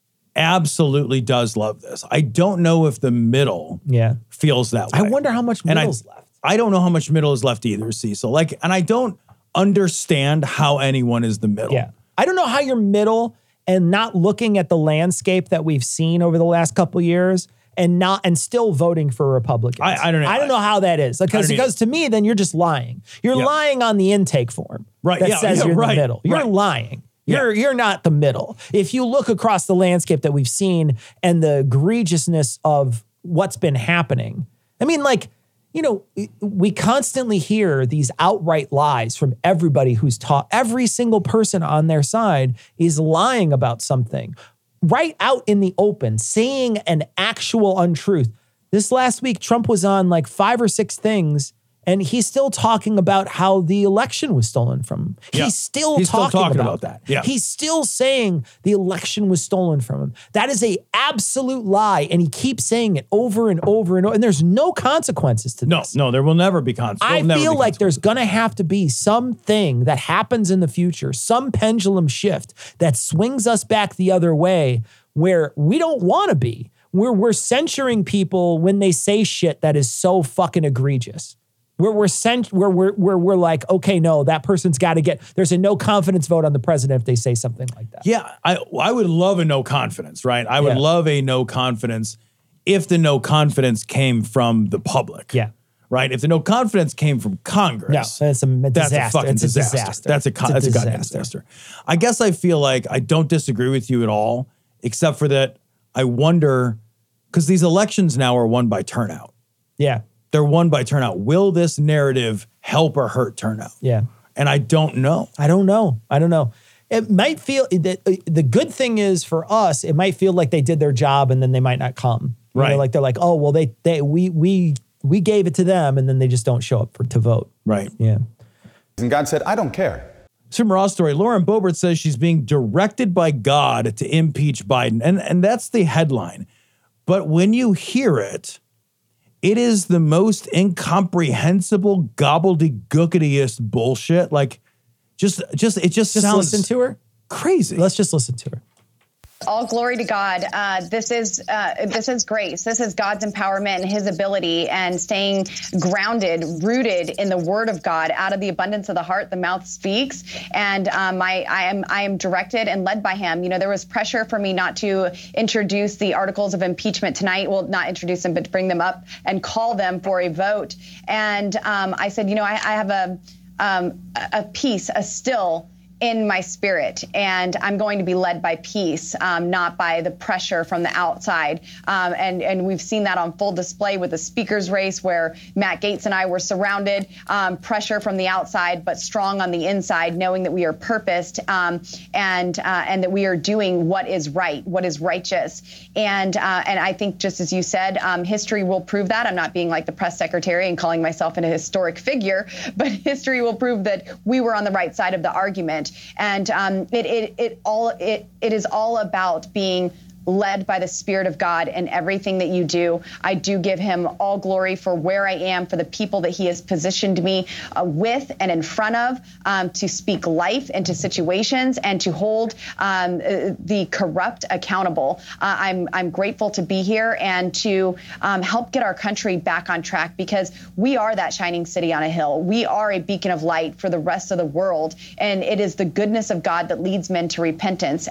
absolutely does love this. I don't know if the middle yeah. feels that way. I wonder how much middle's I, left. I don't know how much middle is left either, Cecil. Like, and I don't understand how anyone is the middle. Yeah. I don't know how you're middle and not looking at the landscape that we've seen over the last couple of years and not and still voting for Republicans. I, I don't know. I don't know how that is. Because because either. to me, then you're just lying. You're Yeah. lying on the intake form. Right. That Yeah, says yeah, you're right, the middle. You're right. lying. Yeah. You're you're not the middle. If you look across the landscape that we've seen and the egregiousness of what's been happening, I mean, like, you know, we constantly hear these outright lies from everybody who's taught. Every single person on their side is lying about something right out in the open, saying an actual untruth. This last week, Trump was on like five or six things, and he's still talking about how the election was stolen from him. Yeah. He's still He's still talking, talking about, about that. Yeah. He's still saying the election was stolen from him. That is a absolute lie, and he keeps saying it over and over and over, and there's no consequences to No, this. no, there will never be consequences. I feel like there's going to have to be something that happens in the future, some pendulum shift that swings us back the other way where we don't want to be, where we're censuring people when they say shit that is so fucking egregious. Where we're sent, where we're where we're like, okay, no, that person's got to get. There's a no confidence vote on the president if they say something like that. Yeah, I I would love a no confidence, right? I would Yeah. love a no confidence if the no confidence came from the public. Yeah. Right? If the no confidence came from Congress. No, it's a disaster. That's a fucking It's a disaster. disaster. That's a, It's a that's a goddamn disaster. disaster. I guess I feel like I don't disagree with you at all, except for that I wonder, because these elections now are won by turnout. Yeah. They're won by turnout. Will this narrative help or hurt turnout? Yeah. And I don't know. I don't know. I don't know. It might feel that the good thing is for us, it might feel like they did their job and then they might not come. You Right. know, like they're like, oh, well, they they we we we gave it to them and then they just don't show up for, to vote. Right. Yeah. And God said, I don't care. Super Raw story. Lauren Boebert says she's being directed by God to impeach Biden. And, and that's the headline. But when you hear it, it is the most incomprehensible, gobbledygookiest bullshit. Like, just, just, it just, Just sounds listen to her. crazy. Let's just listen to her. All glory to God. Uh, this is uh, this is grace. This is God's empowerment and His ability, and staying grounded, rooted in the Word of God. Out of the abundance of the heart, the mouth speaks. And um, I, I am I am directed and led by Him. You know, there was pressure for me not to introduce the articles of impeachment tonight. Well, not introduce them, but to bring them up and call them for a vote. And um, I said, you know, I, I have a um, a peace, a still in my spirit, and I'm going to be led by peace, um, not by the pressure from the outside. Um, and, and we've seen that on full display with the speaker's race, where Matt Gaetz and I were surrounded, um, pressure from the outside, but strong on the inside, knowing that we are purposed, um, and uh, and that we are doing what is right, what is righteous. And uh, and I think, just as you said, um, history will prove that. I'm not being like the press secretary and calling myself an historic figure, but history will prove that we were on the right side of the argument. And um, it, it, it all it, it is all about being led by the Spirit of God in everything that you do. I do give Him all glory for where I am, for the people that He has positioned me uh, with and in front of, um, to speak life into situations and to hold um, uh, the corrupt accountable. Uh, I'm I'm grateful to be here and to um, help get our country back on track, because we are that shining city on a hill. We are a beacon of light for the rest of the world, and it is the goodness of God that leads men to repentance.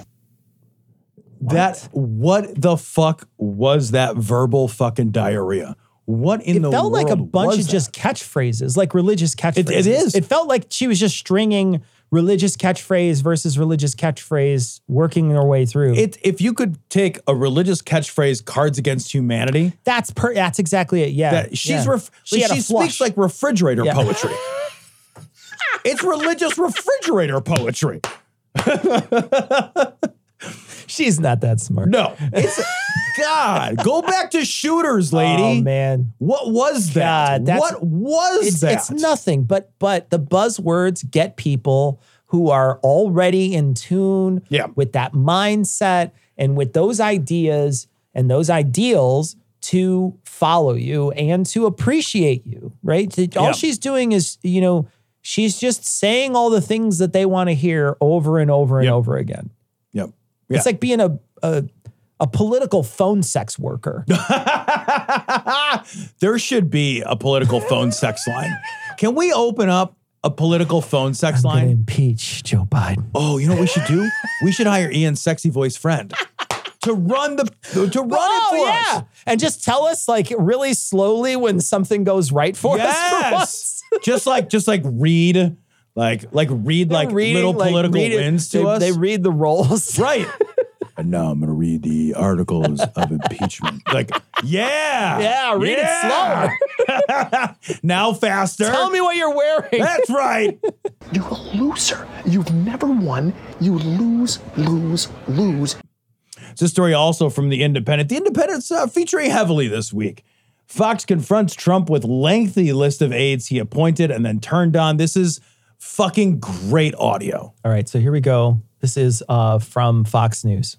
What? That, what the fuck was that verbal fucking diarrhea? What in it the felt world like a bunch was of that? just catchphrases, like religious catchphrases. It, it is. It felt like she was just stringing religious catchphrase versus religious catchphrase, working their way through. It, if you could take a religious catchphrase, Cards Against Humanity. That's per, That's exactly it. Yeah. That, she's yeah. ref, she, like, had she a flush. speaks like refrigerator Yeah. poetry. It's religious refrigerator poetry. She's not that smart. No. It's, God, go back to shooters, lady. Oh, man. What was that? God, that's- what was It's, that? it's nothing, but but the buzzwords get people who are already in tune Yeah. with that mindset and with those ideas and those ideals to follow you and to appreciate you, right? All Yeah. she's doing is, you know, she's just saying all the things that they want to hear over and over and Yep. over again. Yep. Yeah. It's like being a, a a political phone sex worker. There should be a political phone sex line. Can we open up a political phone sex I'm gonna line? impeach Joe Biden. Oh, you know what we should do? We should hire Ian's sexy voice friend to run the to run Oh, it for yeah. us. And just tell us like really slowly when something goes right for us. For Yes. once. just like just like read like like read like Reading, little like, political read it. wins to they, us. They read the rolls. Right. And now I'm going to read the articles of impeachment. Like, yeah. Yeah, read yeah. it slower. Now faster. Tell me what you're wearing. That's right. You're a loser. You've never won. You lose, lose, lose. It's a story also from The Independent. The Independent's uh, featuring heavily this week. Fox confronts Trump with lengthy list of aides he appointed and then turned on. This is fucking great audio. All right, so here we go. This is uh, from Fox News.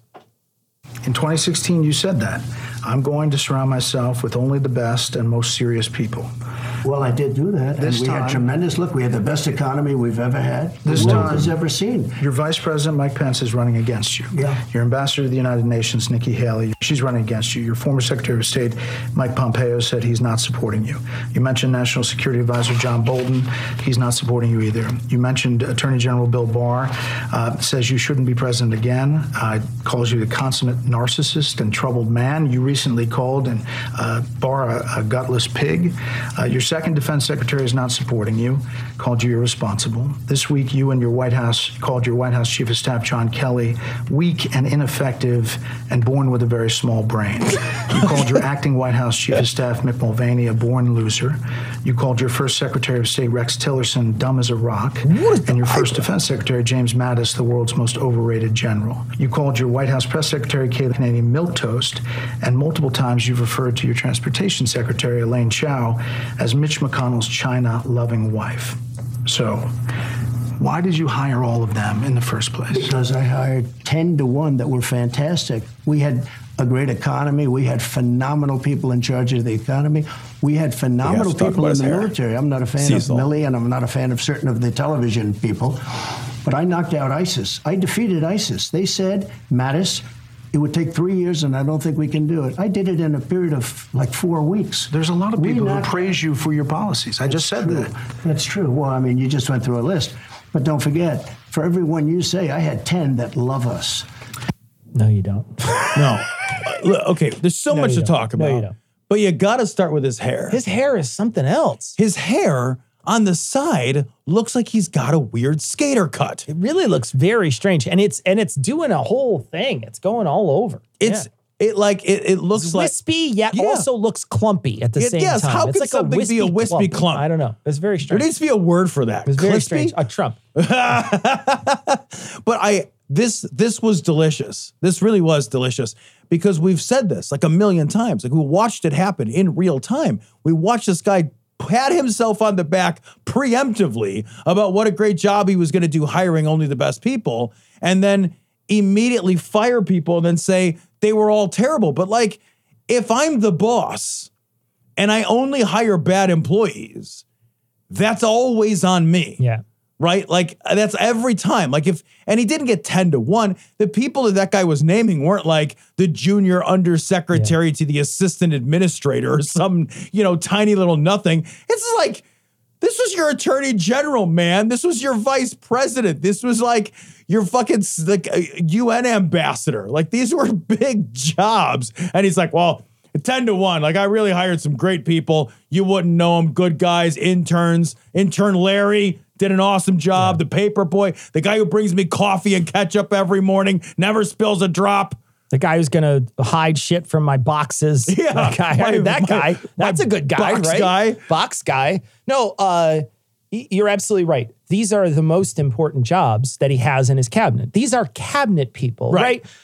In twenty sixteen, you said that. I'm going to surround myself with only the best and most serious people. Well, I did do that. This and we time- had tremendous, look, we had the best economy we've ever had. This the world time- has ever seen. Your Vice President, Mike Pence, is running against you. Yeah. Your Ambassador to the United Nations, Nikki Haley, she's running against you. Your former Secretary of State, Mike Pompeo, said he's not supporting you. You mentioned National Security Advisor John Bolton. He's not supporting you either. You mentioned Attorney General Bill Barr, uh, says you shouldn't be president again, uh, calls you the consummate narcissist and troubled man. You recently called and uh, Barr a, a gutless pig. Uh, your second defense secretary is not supporting you, called you irresponsible. This week, you and your White House called your White House Chief of Staff, John Kelly, weak and ineffective and born with a very small brain. You called your acting White House Chief of Staff, Mick Mulvaney, a born loser. You called your first Secretary of State, Rex Tillerson, dumb as a rock. And your first Defense Secretary, James Mattis, the world's most overrated general. You called your White House Press Secretary, Kayleigh Canadian, milquetoast, and multiple times you've referred to your Transportation Secretary, Elaine Chao, as Mitch McConnell's China-loving wife. So, why did you hire all of them in the first place? Because I hired ten to one that were fantastic. We had a great economy. We had phenomenal people in charge of the economy. We had phenomenal people in the military. I'm not a fan Cecil. of Milley, and I'm not a fan of certain of the television people. But I knocked out ISIS. I defeated ISIS. They said, Mattis, it would take three years, and I don't think we can do it. I did it in a period of like four weeks. There's a lot of We people who knocked- praise you for your policies. I just said true. that. That's true. Well, I mean, you just went through a list. But don't forget, for every one you say, I had ten that love us. No, you don't. No. Look, okay, there's so No, much you to don't. talk No, about. you don't. But you got to start with his hair. His hair is something else. His hair on the side looks like he's got a weird skater cut. It really looks very strange, and it's and it's doing a whole thing. It's going all over. It's Yeah. it like it, it looks It's like wispy, yet Yeah. also looks clumpy at the It- same yes, time. how it's could like something be a wispy clump? I don't know. It's very there strange. needs to be a word for that. It's very Crispy? strange. A Trump. But I this this was delicious. This really was delicious because we've said this like a million times. Like we watched it happen in real time. We watched this guy pat himself on the back preemptively about what a great job he was going to do hiring only the best people, and then immediately fire people and then say they were all terrible. But like, if I'm the boss and I only hire bad employees, that's always on me. Yeah. Right? Like that's every time. Like if, and he didn't get ten to one. The people that that guy was naming weren't like the junior undersecretary yeah. to the assistant administrator or some, you know, tiny little nothing. It's like, this was your attorney general, man. This was your vice president. This was like your fucking like U N ambassador. Like these were big jobs. And he's like, well, ten to one. Like I really hired some great people. You wouldn't know them. Good guys, interns, intern Larry did an awesome job. Yeah. The paper boy, the guy who brings me coffee and ketchup every morning, never spills a drop. The guy who's going to hide shit from my boxes. Yeah. That guy. My, that my, guy. That's a good guy, box right? guy. Box guy. No, uh, you're absolutely right. These are the most important jobs that he has in his cabinet. These are cabinet people, right? right?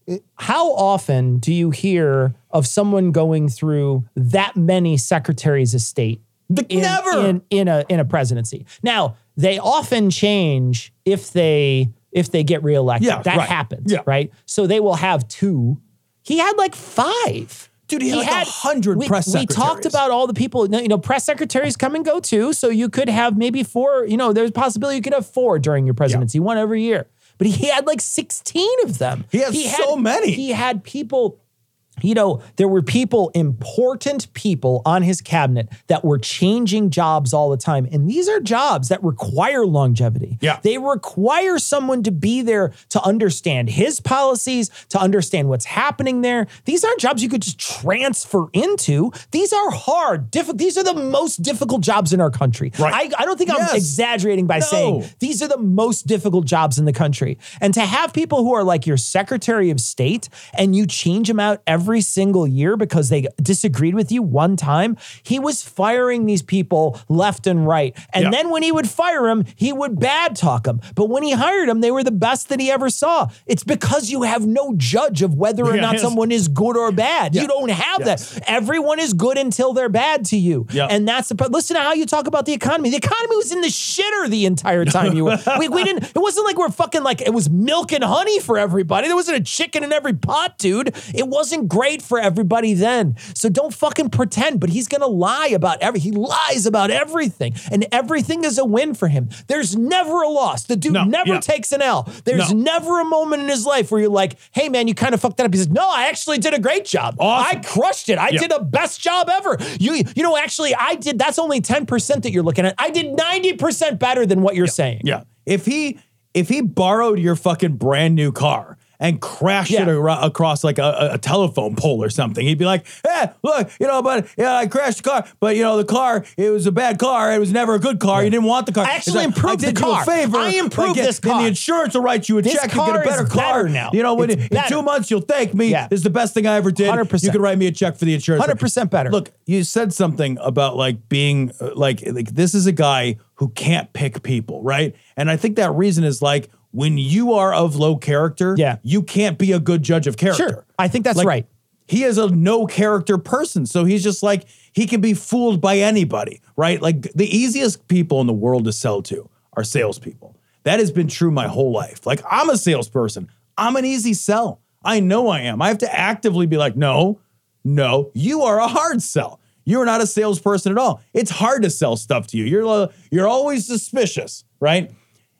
how often do you hear of someone going through that many secretaries of state? In, Never in, in a in a presidency. Now, they often change if they if they get reelected. Yeah, that right. happens, Yeah. right? So they will have two. He had like five. Dude, he had like a hundred we, press We secretaries. talked about all the people, you know, press secretaries come and go too. So you could have maybe four, you know, there's a possibility you could have four during your presidency, yeah. one every year. But he had like sixteen of them. He has he so had, many. He had people... You know, there were people, important people on his cabinet that were changing jobs all the time. And these are jobs that require longevity. Yeah. They require someone to be there to understand his policies, to understand what's happening there. These aren't jobs you could just transfer into. These are hard, difficult. These are the most difficult jobs in our country. Right. I, I don't think Yes. I'm exaggerating by No. saying these are the most difficult jobs in the country. And to have people who are like your Secretary of State and you change them out every Every single year because they disagreed with you one time, he was firing these people left and right. And Yeah. then when he would fire them, he would bad talk them. But when he hired them, they were the best that he ever saw. It's because you have no judge of whether or Yeah, not yes. someone is good or bad. Yeah. You don't have Yes. that. Everyone is good until they're bad to you. Yeah. And that's the part. Listen to how you talk about the economy. The economy was in the shitter the entire time you were. we, we didn't, it wasn't like we're fucking like, it was milk and honey for everybody. There wasn't a chicken in every pot, dude. It wasn't great for everybody then. So don't fucking pretend, but he's going to lie about every, he lies about everything and everything is a win for him. There's never a loss. The dude No, never yeah. takes an L. There's No. never a moment in his life where you're like, hey man, you kind of fucked that up. He says, no, I actually did a great job. Awesome. I crushed it. I Yeah. did a best job ever. You, you know, actually I did, that's only ten percent that you're looking at. I did ninety percent better than what you're saying. Yeah. If he if he borrowed your fucking brand new car and crashed Yeah. it ar- across like a, a telephone pole or something, he'd be like, hey, look, you know, but yeah, I crashed the car, but you know, the car, it was a bad car. It was never a good car. You didn't want the car. I actually It's improved I did the you car. a favor. I improved Like, this Then car. the insurance will write you a This check and get car a better is car. better now. You know, when It's in better. two months you'll thank me. Yeah. This is the best thing I ever did. one hundred percent. You could write me a check for the insurance. one hundred percent better. Look, you said something about like being uh, like, like this is a guy who can't pick people, right? And I think that reason is like, when you are of low character, Yeah. you can't be a good judge of character. Sure. I think that's Like, right. He is a no character person. So he's just like, he can be fooled by anybody, right? Like the easiest people in the world to sell to are salespeople. That has been true my whole life. Like I'm a salesperson. I'm an easy sell. I know I am. I have to actively be like, no, no, you are a hard sell. You're not a salesperson at all. It's hard to sell stuff to you. You're, uh, you're always suspicious, right?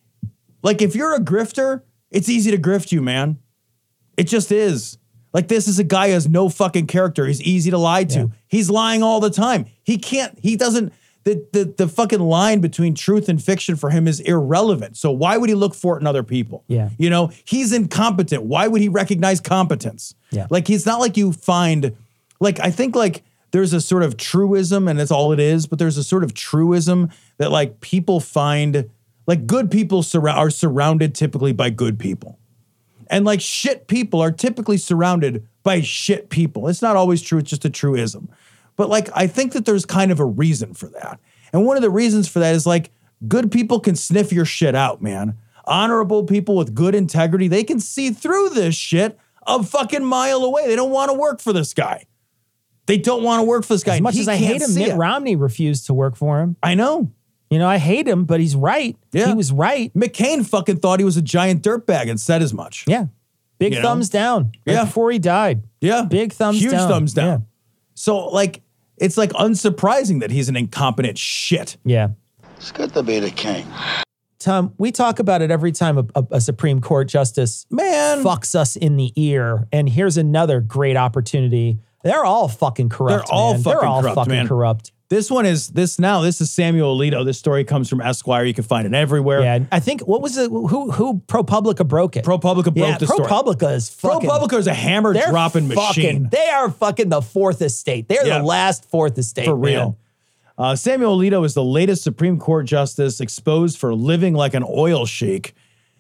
Like if you're a grifter, it's easy to grift you, man. It just is. Like this is a guy who has no fucking character. He's easy to lie to. Yeah. He's lying all the time. He can't, he doesn't, the, the, the fucking line between truth and fiction for him is irrelevant. So why would he look for it in other people? Yeah. You know, he's incompetent. Why would he recognize competence? Yeah. Like he's not like you find, like I think like there's a sort of truism and that's all it is, but there's a sort of truism that like people find, like good people surra- are surrounded typically by good people. And like shit people are typically surrounded by shit people. It's not always true. It's just a truism. But like, I think that there's kind of a reason for that. And one of the reasons for that is like good people can sniff your shit out, man. Honorable people with good integrity, they can see through this shit a fucking mile away. They don't want to work for this guy. They don't want to work for this guy. As much He as I can't hate him, see Mitt it. Romney refused to work for him. I know. You know, I hate him, but he's right. Yeah. He was right. McCain fucking thought he was a giant dirtbag and said as much. Yeah. Big You know? thumbs down. Right Yeah. before he died. Yeah. Big thumbs Huge down. thumbs down. Yeah. So like, it's like unsurprising that he's an incompetent shit. Yeah. It's good to be the king. Tom, we talk about it every time a, a, a Supreme Court justice Man. fucks us in the ear. And here's another great opportunity. They're all fucking corrupt. They're all man. fucking They're all corrupt, fucking man. corrupt. This one is this now. This is Samuel Alito. This story comes from Esquire. You can find it everywhere. Yeah, I think what was it? Who who ProPublica broke it? ProPublica broke yeah, the story. ProPublica is fucking. ProPublica is a hammer they're dropping fucking, machine. They are fucking the fourth estate. They're Yeah. the last fourth estate For man. real. Uh, Samuel Alito is the latest Supreme Court justice exposed for living like an oil sheik.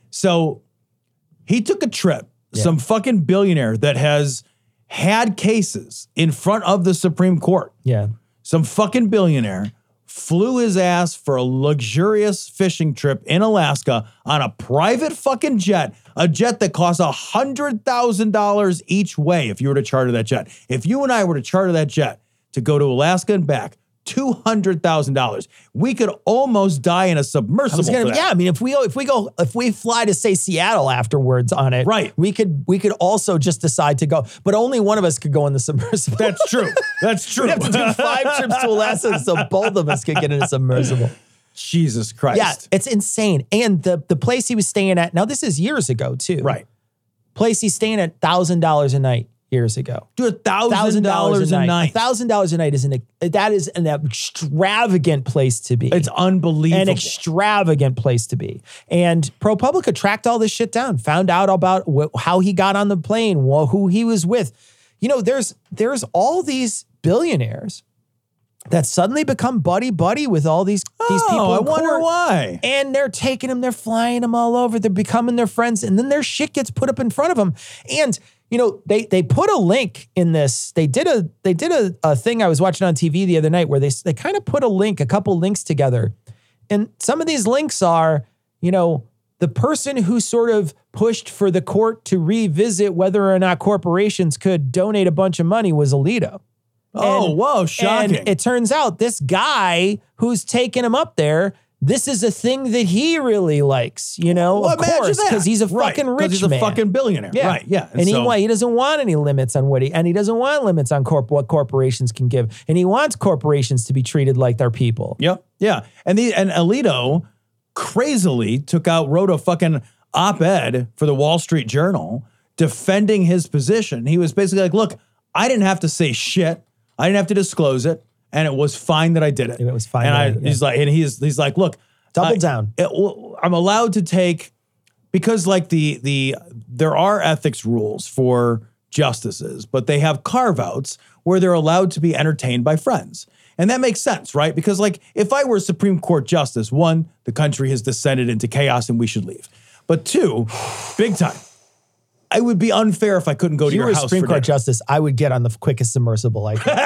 So he took a trip. Yeah. Some fucking billionaire that has had cases in front of the Supreme Court. Yeah. Some fucking billionaire flew his ass for a luxurious fishing trip in Alaska on a private fucking jet, a jet that costs one hundred thousand dollars each way if you were to charter that jet. If you and I were to charter that jet to go to Alaska and back, two hundred thousand dollars. We could almost die in a submersible. I was gonna, for that. yeah, I mean, if we if we go if we fly to say Seattle afterwards on it, right? We could we could also just decide to go, but only one of us could go in the submersible. That's true. That's true. We'd have to do five trips to Alaska so both of us could get in a submersible. Jesus Christ! Yeah, it's insane. And the the place he was staying at, now this is years ago too, right? Place he's staying at thousand dollars a night. Years ago, do a thousand dollars a night. A thousand dollars a night is an that is an extravagant place to be. It's unbelievable. An extravagant place to be. And ProPublica tracked all this shit down, found out about wh- how he got on the plane, wh- who he was with. You know, there's there's all these billionaires that suddenly become buddy buddy with all these these oh, people. I in wonder court, why. And they're taking them, they're flying them all over. They're becoming their friends, and then their shit gets put up in front of them. And you know, they they put a link in this. They did a they did a, a thing I was watching on T V the other night where they they kind of put a link, a couple links together. And some of these links are, you know, the person who sort of pushed for the court to revisit whether or not corporations could donate a bunch of money was Alito. Oh, and, whoa, shocking. And it turns out this guy who's taking him up there, this is a thing that he really likes, you know, well, of course, because he's a right, fucking rich he's a man. fucking billionaire. Yeah. Right, yeah. And, and so, he, he doesn't want any limits on what he, and he doesn't want limits on corp, what corporations can give. And he wants corporations to be treated like their people. Yep, yeah. And the and Alito crazily took out, wrote a fucking op-ed for the Wall Street Journal defending his position. He was basically like, look, I didn't have to say shit. I didn't have to disclose it. And it was fine that I did it. It was fine. And I, I, yeah. he's like, and he's he's like, look, double I, down. It, I'm allowed to take, because like the the there are ethics rules for justices, but they have carve-outs where they're allowed to be entertained by friends. And that makes sense, right? Because like if I were a Supreme Court justice, one, the country has descended into chaos and we should leave. But two, big time, it would be unfair if I couldn't go if to you your were house a Supreme for Court dinner. justice, I would get on the quickest submersible I could.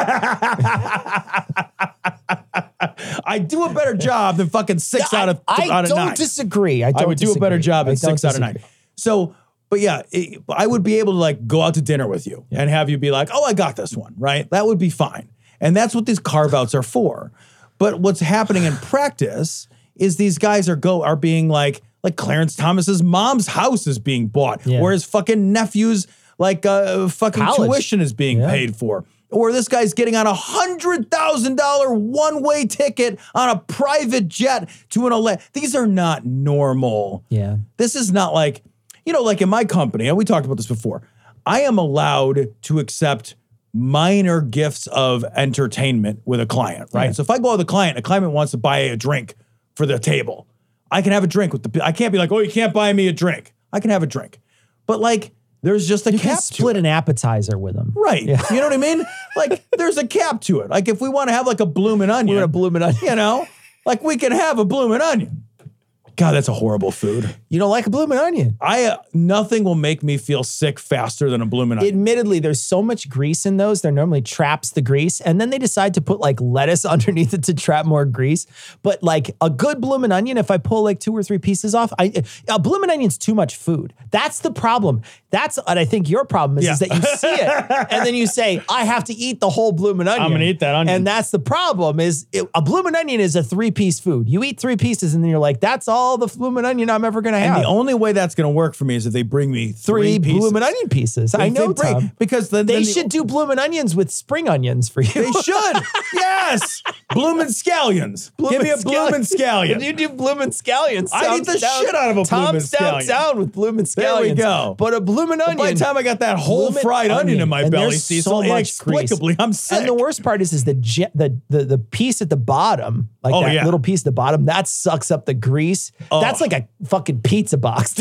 I do a better job than fucking six I, out of I out of don't nine. disagree. I, don't I would do a better disagree. job I than don't six out of nine. disagree. So, but yeah, it, I would be able to like go out to dinner with you and have you be like, oh, I got this one, right? That would be fine. And that's what these carve-outs are for. But what's happening in practice is these guys are go are being like, like Clarence Thomas's mom's house is being bought, Yeah. or his fucking nephew's like uh, fucking College. tuition is being Yeah. paid for. Or this guy's getting on a hundred thousand dollar one way ticket on a private jet to an ele- These are not normal. Yeah. This is not like, you know, like in my company, and we talked about this before, I am allowed to accept minor gifts of entertainment with a client, right? Yeah. So if I go with a client, a client wants to buy a drink for the table, I can have a drink with the, I can't be like, oh, you can't buy me a drink. I can have a drink. But like, there's just a You cap can to split it. an appetizer with them. Right. Yeah. You know what I mean? Like, there's a cap to it. Like, if we want to have like a bloomin' onion. We want a bloomin' onion. You know? Like, we can have a bloomin' onion. God, that's a horrible food. You don't like a bloomin' onion? I uh, nothing will make me feel sick faster than a bloomin' onion. Admittedly, there's so much grease in those. There normally traps the grease, and then they decide to put like lettuce underneath it to trap more grease. But like a good bloomin' onion, if I pull like two or three pieces off, I a bloomin' onion's too much food. That's the problem. That's what I think your problem is, Yeah. is that you see it and then you say, I have to eat the whole bloomin' onion. I'm gonna eat that onion. And that's the problem is it, a bloomin' onion is a three-piece food. You eat three pieces and then you're like, that's all the bloomin' onion I'm ever gonna have. And the only way that's going to work for me is if they bring me three, Three pieces. bloomin' onion pieces. I If they know, bring- Tom. because then They then the- should do bloomin' onions with spring onions for you. They should. Yes. Bloomin' scallions. Give me a bloomin' scallion. You do bloomin' scallions. I eat the shit out of a bloomin' Tom's down, scallion. down with bloomin' scallions. There we go. But a bloomin' onion. By the time I got that whole bloomin' fried onion in my and belly, there's Cecil, so much inexplicably, grease. I'm sick. And the worst part is, is the, ge- the the the piece at the bottom, like Oh, that yeah. little piece at the bottom, that sucks up the grease. Oh. That's like a fucking pizza box.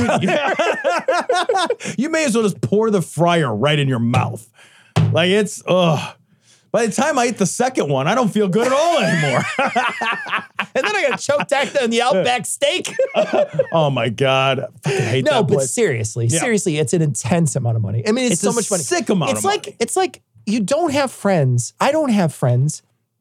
You may as well just pour the fryer right in your mouth. Like it's, ugh. By the time I eat the second one, I don't feel good at all anymore. And then I got choked back on the Outback steak. Oh my God. I fucking hate No, that but place. seriously, Yeah. seriously, it's an intense amount of money. I mean, it's, It's so a much money. sick amount it's of like, money. It's like you don't have friends. I don't have friends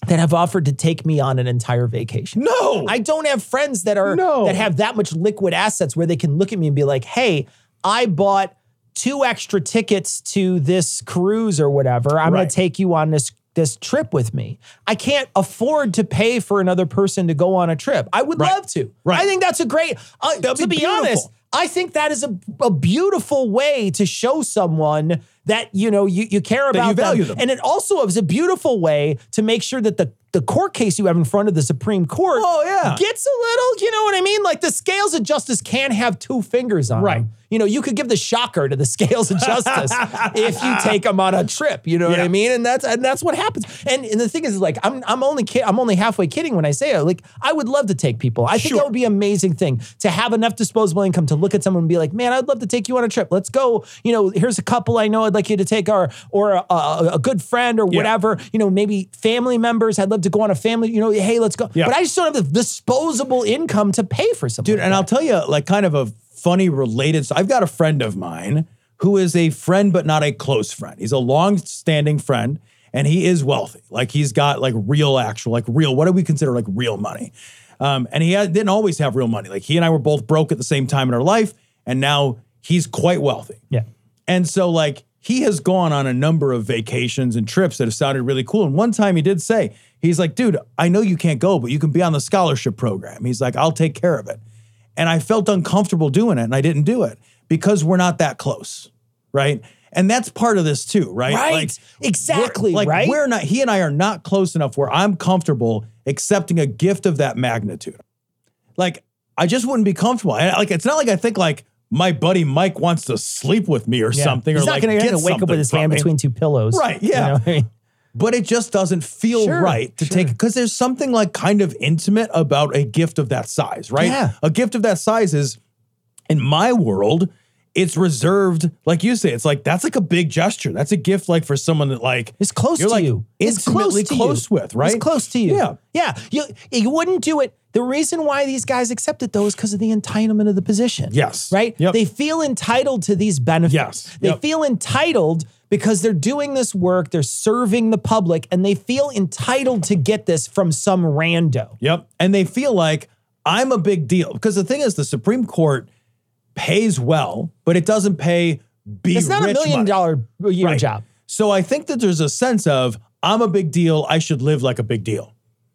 that have offered to take me on an entire vacation. No. I don't have friends that are No. that have that much liquid assets where they can look at me and be like, hey, I bought two extra tickets to this cruise or whatever. I'm Right. going to take you on this this trip with me. I can't afford to pay for another person to go on a trip. I would Right. love to. Right. I think that's a great, uh, That'd to be be honest, beautiful. I think that is a, a beautiful way to show someone that, you know, you, you care about you value them. And it also is a beautiful way to make sure that the, the court case you have in front of the Supreme Court Oh, yeah. gets a little, you know what I mean? Like the scales of justice can't have two fingers on Right. them. You know, you could give the shocker to the scales of justice if you take them on a trip. You know what Yeah. I mean? And that's and that's what happens. And, and the thing is, like, I'm I'm only kid, I'm only halfway kidding when I say it. Like, I would love to take people. I think Sure. that would be an amazing thing to have enough disposable income to look at someone and be like, man, I'd love to take you on a trip. Let's go. You know, here's a couple I know I'd like you to take, or or a, a, a good friend or Yeah. whatever. You know, maybe family members. I'd love to go on a family. You know, hey, let's go. Yeah. But I just don't have the disposable income to pay for something. Dude, and I'll tell you, like, kind of a funny related. So I've got a friend of mine who is a friend, but not a close friend. He's a long-standing friend, and he is wealthy. Like, he's got like real, actual, like real. What do we consider like real money? Um, and he had, didn't always have real money. Like, he and I were both broke at the same time in our life, and now he's quite wealthy. Yeah. And so, like, he has gone on a number of vacations and trips that have sounded really cool. And one time he did say, he's like, dude, I know you can't go, but you can be on the scholarship program. He's like, I'll take care of it. And I felt uncomfortable doing it, and I didn't do it because we're not that close, right? And that's part of this too, right? Right. Like, Exactly, we're- like right? we're not, he and I are not close enough where I'm comfortable accepting a gift of that magnitude. Like, I just wouldn't be comfortable. And like, it's not like I think like my buddy Mike wants to sleep with me or Yeah. something, He's or not like gonna, get gonna wake up something with his from hand me. between two pillows. Right, yeah. You know what I mean? But it just doesn't feel Sure, right to sure. take, because there's something like kind of intimate about a gift of that size, right? Yeah. A gift of that size is, in my world, it's reserved, like you say, it's like, that's like a big gesture. That's a gift like for someone that like It's close you're to like you. It's intimately close to close you. with, right? It's close to you. Yeah. Yeah. You, you wouldn't do it. The reason why these guys accept it, though, is because of the entitlement of the position. Yes. Right? Yep. They feel entitled to these benefits. Yes. They Yep. feel entitled because they're doing this work, they're serving the public, and they feel entitled to get this from some rando. Yep. And they feel like I'm a big deal. Because the thing is, the Supreme Court pays well, but it doesn't pay be It's not a rich million money. dollar a year Right. job. So I think that there's a sense of, I'm a big deal, I should live like a big deal.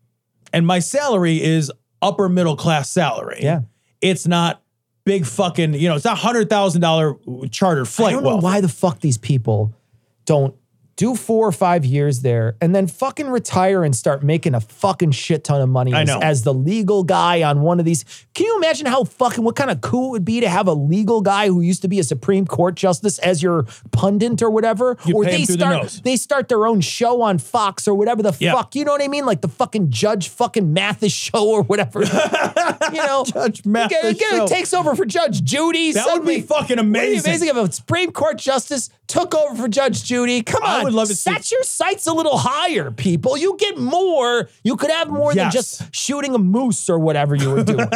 And my salary is upper middle class salary. Yeah. It's not big fucking, you know, it's not one hundred thousand dollars charter flight I don't know wealth. why the fuck these people don't do four or five years there and then fucking retire and start making a fucking shit ton of money I as, know. as the legal guy on one of these. Can you imagine how fucking, what kind of cool it would be to have a legal guy who used to be a Supreme Court justice as your pundit or whatever? You or pay him they through the start, nose. they start their own show on Fox or whatever the Yeah. fuck, you know what I mean? Like the fucking Judge fucking Mathis show or whatever. You know? Judge Mathis It, it show. takes over for Judge Judy. That would be Suddenly- fucking Wouldn't it be amazing. amazing if a Supreme Court justice took over for Judge Judy. Come on. I would love to see- Set your sights a little higher, people. You get more. You could have more than Yes. just shooting a moose or whatever you were doing.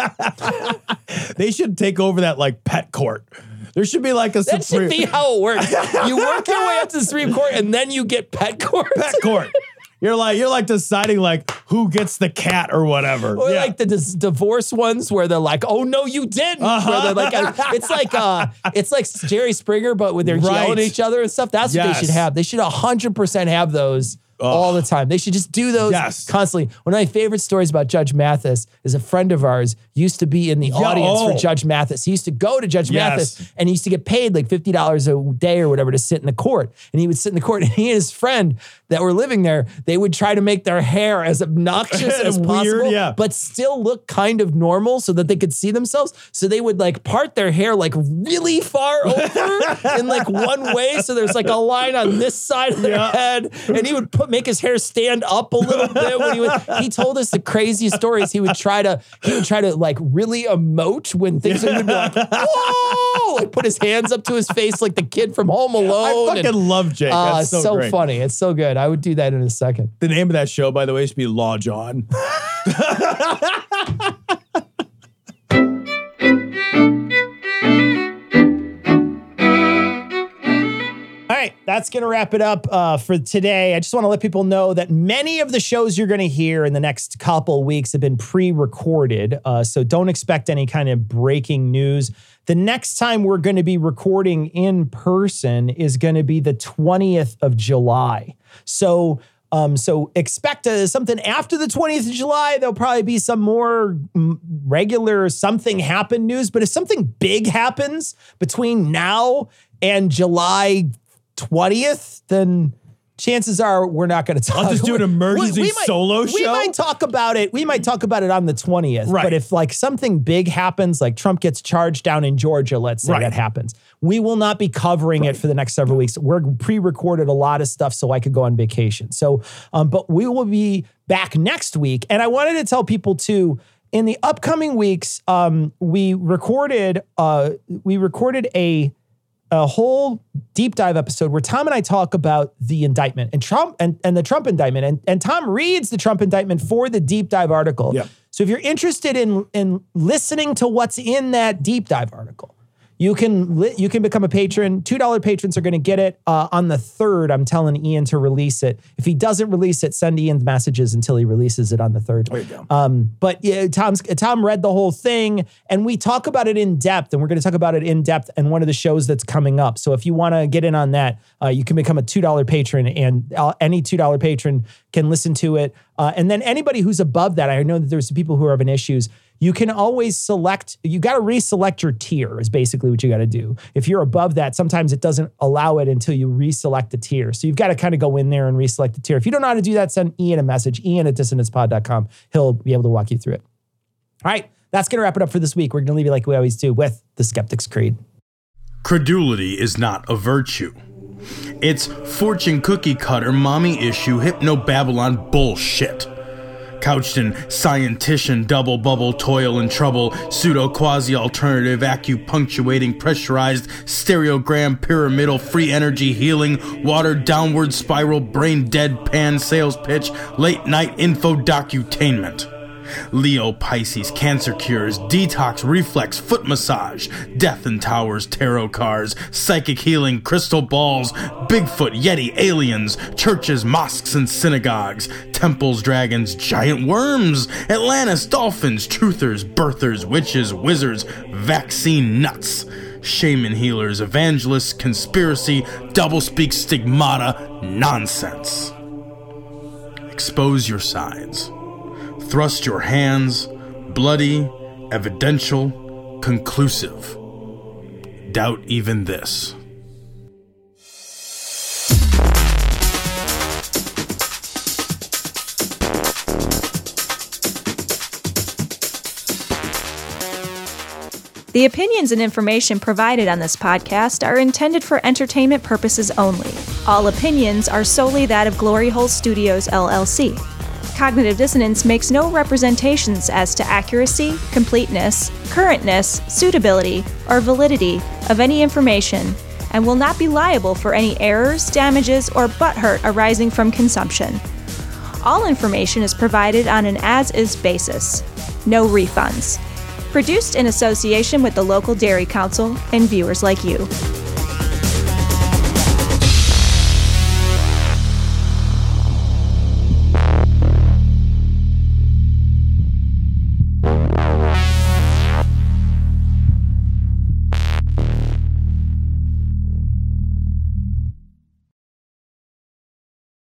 They should take over that like pet court. There should be like a That Supreme should be how it works. You work your way up to the Supreme Court and then you get pet court. pet court. You're like you're like deciding like who gets the cat or whatever. Or Yeah. like the dis- divorce ones where they're like, "Oh no, you didn't." Uh-huh. Where they're like, uh, it's like, uh, it's like Jerry Springer, but when they're Right. yelling at each other and stuff. That's what Yes. they should have. They should a hundred percent have those all the time. They should just do those Yes. constantly. One of my favorite stories about Judge Mathis is a friend of ours used to be in the Yeah, audience oh. for Judge Mathis. He used to go to Judge Yes. Mathis and he used to get paid like fifty dollars a day or whatever to sit in the court. And he would sit in the court and he and his friend that were living there, they would try to make their hair as obnoxious as Weird, possible, yeah. but still look kind of normal so that they could see themselves. So they would like part their hair like really far over in like one way. So there's like a line on this side of their Yeah. head. And he would put make his hair stand up a little bit when he would. He told us the craziest stories. He would try to he would try to like really emote when things would be like, whoa! Like put his hands up to his face like the kid from Home Alone. I fucking and, love Jake. uh, That's so, so great. funny. It's so good. I would do that in a second. The name of that show, by the way, should be Law John. All right, that's going to wrap it up uh, for today. I just want to let people know that many of the shows you're going to hear in the next couple weeks have been pre-recorded. Uh, so don't expect any kind of breaking news. The next time we're going to be recording in person is going to be the twentieth of July. So Um, so expect uh, something after the twentieth of July. There'll probably be some more mm, regular something happened news. But if something big happens between now and July twentieth, then chances are we're not going to talk. I'll just do an emergency we, we might, solo show. We might talk about it. We might talk about it on the twentieth. Right. But if like something big happens, like Trump gets charged down in Georgia, let's say Right. that happens, we will not be covering it for the next several weeks. We're pre-recorded a lot of stuff so I could go on vacation. So, um, but we will be back next week. And I wanted to tell people too, in the upcoming weeks, um, we recorded, uh, we recorded a, a whole deep dive episode where Tom and I talk about the indictment and Trump and, and the Trump indictment. And, and Tom reads the Trump indictment for the deep dive article. Yeah. So if you're interested in, in listening to what's in that deep dive article, You can li- you can become a patron. two dollar patrons are going to get it uh, on the third. I'm telling Ian to release it. If he doesn't release it, send Ian messages until he releases it on the third. There you go. Um, but yeah, Tom's, Tom read the whole thing, and we talk about it in depth, and we're going to talk about it in depth in one of the shows that's coming up. So if you want to get in on that, uh, you can become a two dollar patron, and uh, any two dollar patron can listen to it. Uh, and then anybody who's above that, I know that there's some people who are having issues. You can always select, you got to reselect your tier is basically what you got to do. If you're above that, sometimes it doesn't allow it until you reselect the tier. So you've got to kind of go in there and reselect the tier. If you don't know how to do that, send Ian a message, Ian at dissonance pod dot com. He'll be able to walk you through it. All right, that's going to wrap it up for this week. We're going to leave you like we always do with the Skeptic's Creed. Credulity is not a virtue. It's fortune cookie cutter, mommy issue, hypno Babylon bullshit. Couched in scientician, double bubble, toil and trouble, pseudo quasi alternative, acupunctuating, pressurized, stereogram, pyramidal, free energy healing, watered downward spiral, brain deadpan sales pitch, late night info docutainment. Leo, Pisces, cancer cures, detox, reflex, foot massage, death and towers, tarot cards, psychic healing, crystal balls, Bigfoot, Yeti, aliens, churches, mosques and synagogues, temples, dragons, giant worms, Atlantis, dolphins, truthers, birthers, witches, wizards, vaccine nuts, shaman healers, evangelists, conspiracy, doublespeak, stigmata, nonsense. Expose your sides. Thrust your hands, bloody, evidential, conclusive. Doubt even this. The opinions and information provided on this podcast are intended for entertainment purposes only. All opinions are solely that of Glory Hole Studios, L L C. Cognitive Dissonance makes no representations as to accuracy, completeness, currentness, suitability, or validity of any information, and will not be liable for any errors, damages, or butthurt arising from consumption. All information is provided on an as-is basis. No refunds. Produced in association with the local Dairy Council and viewers like you.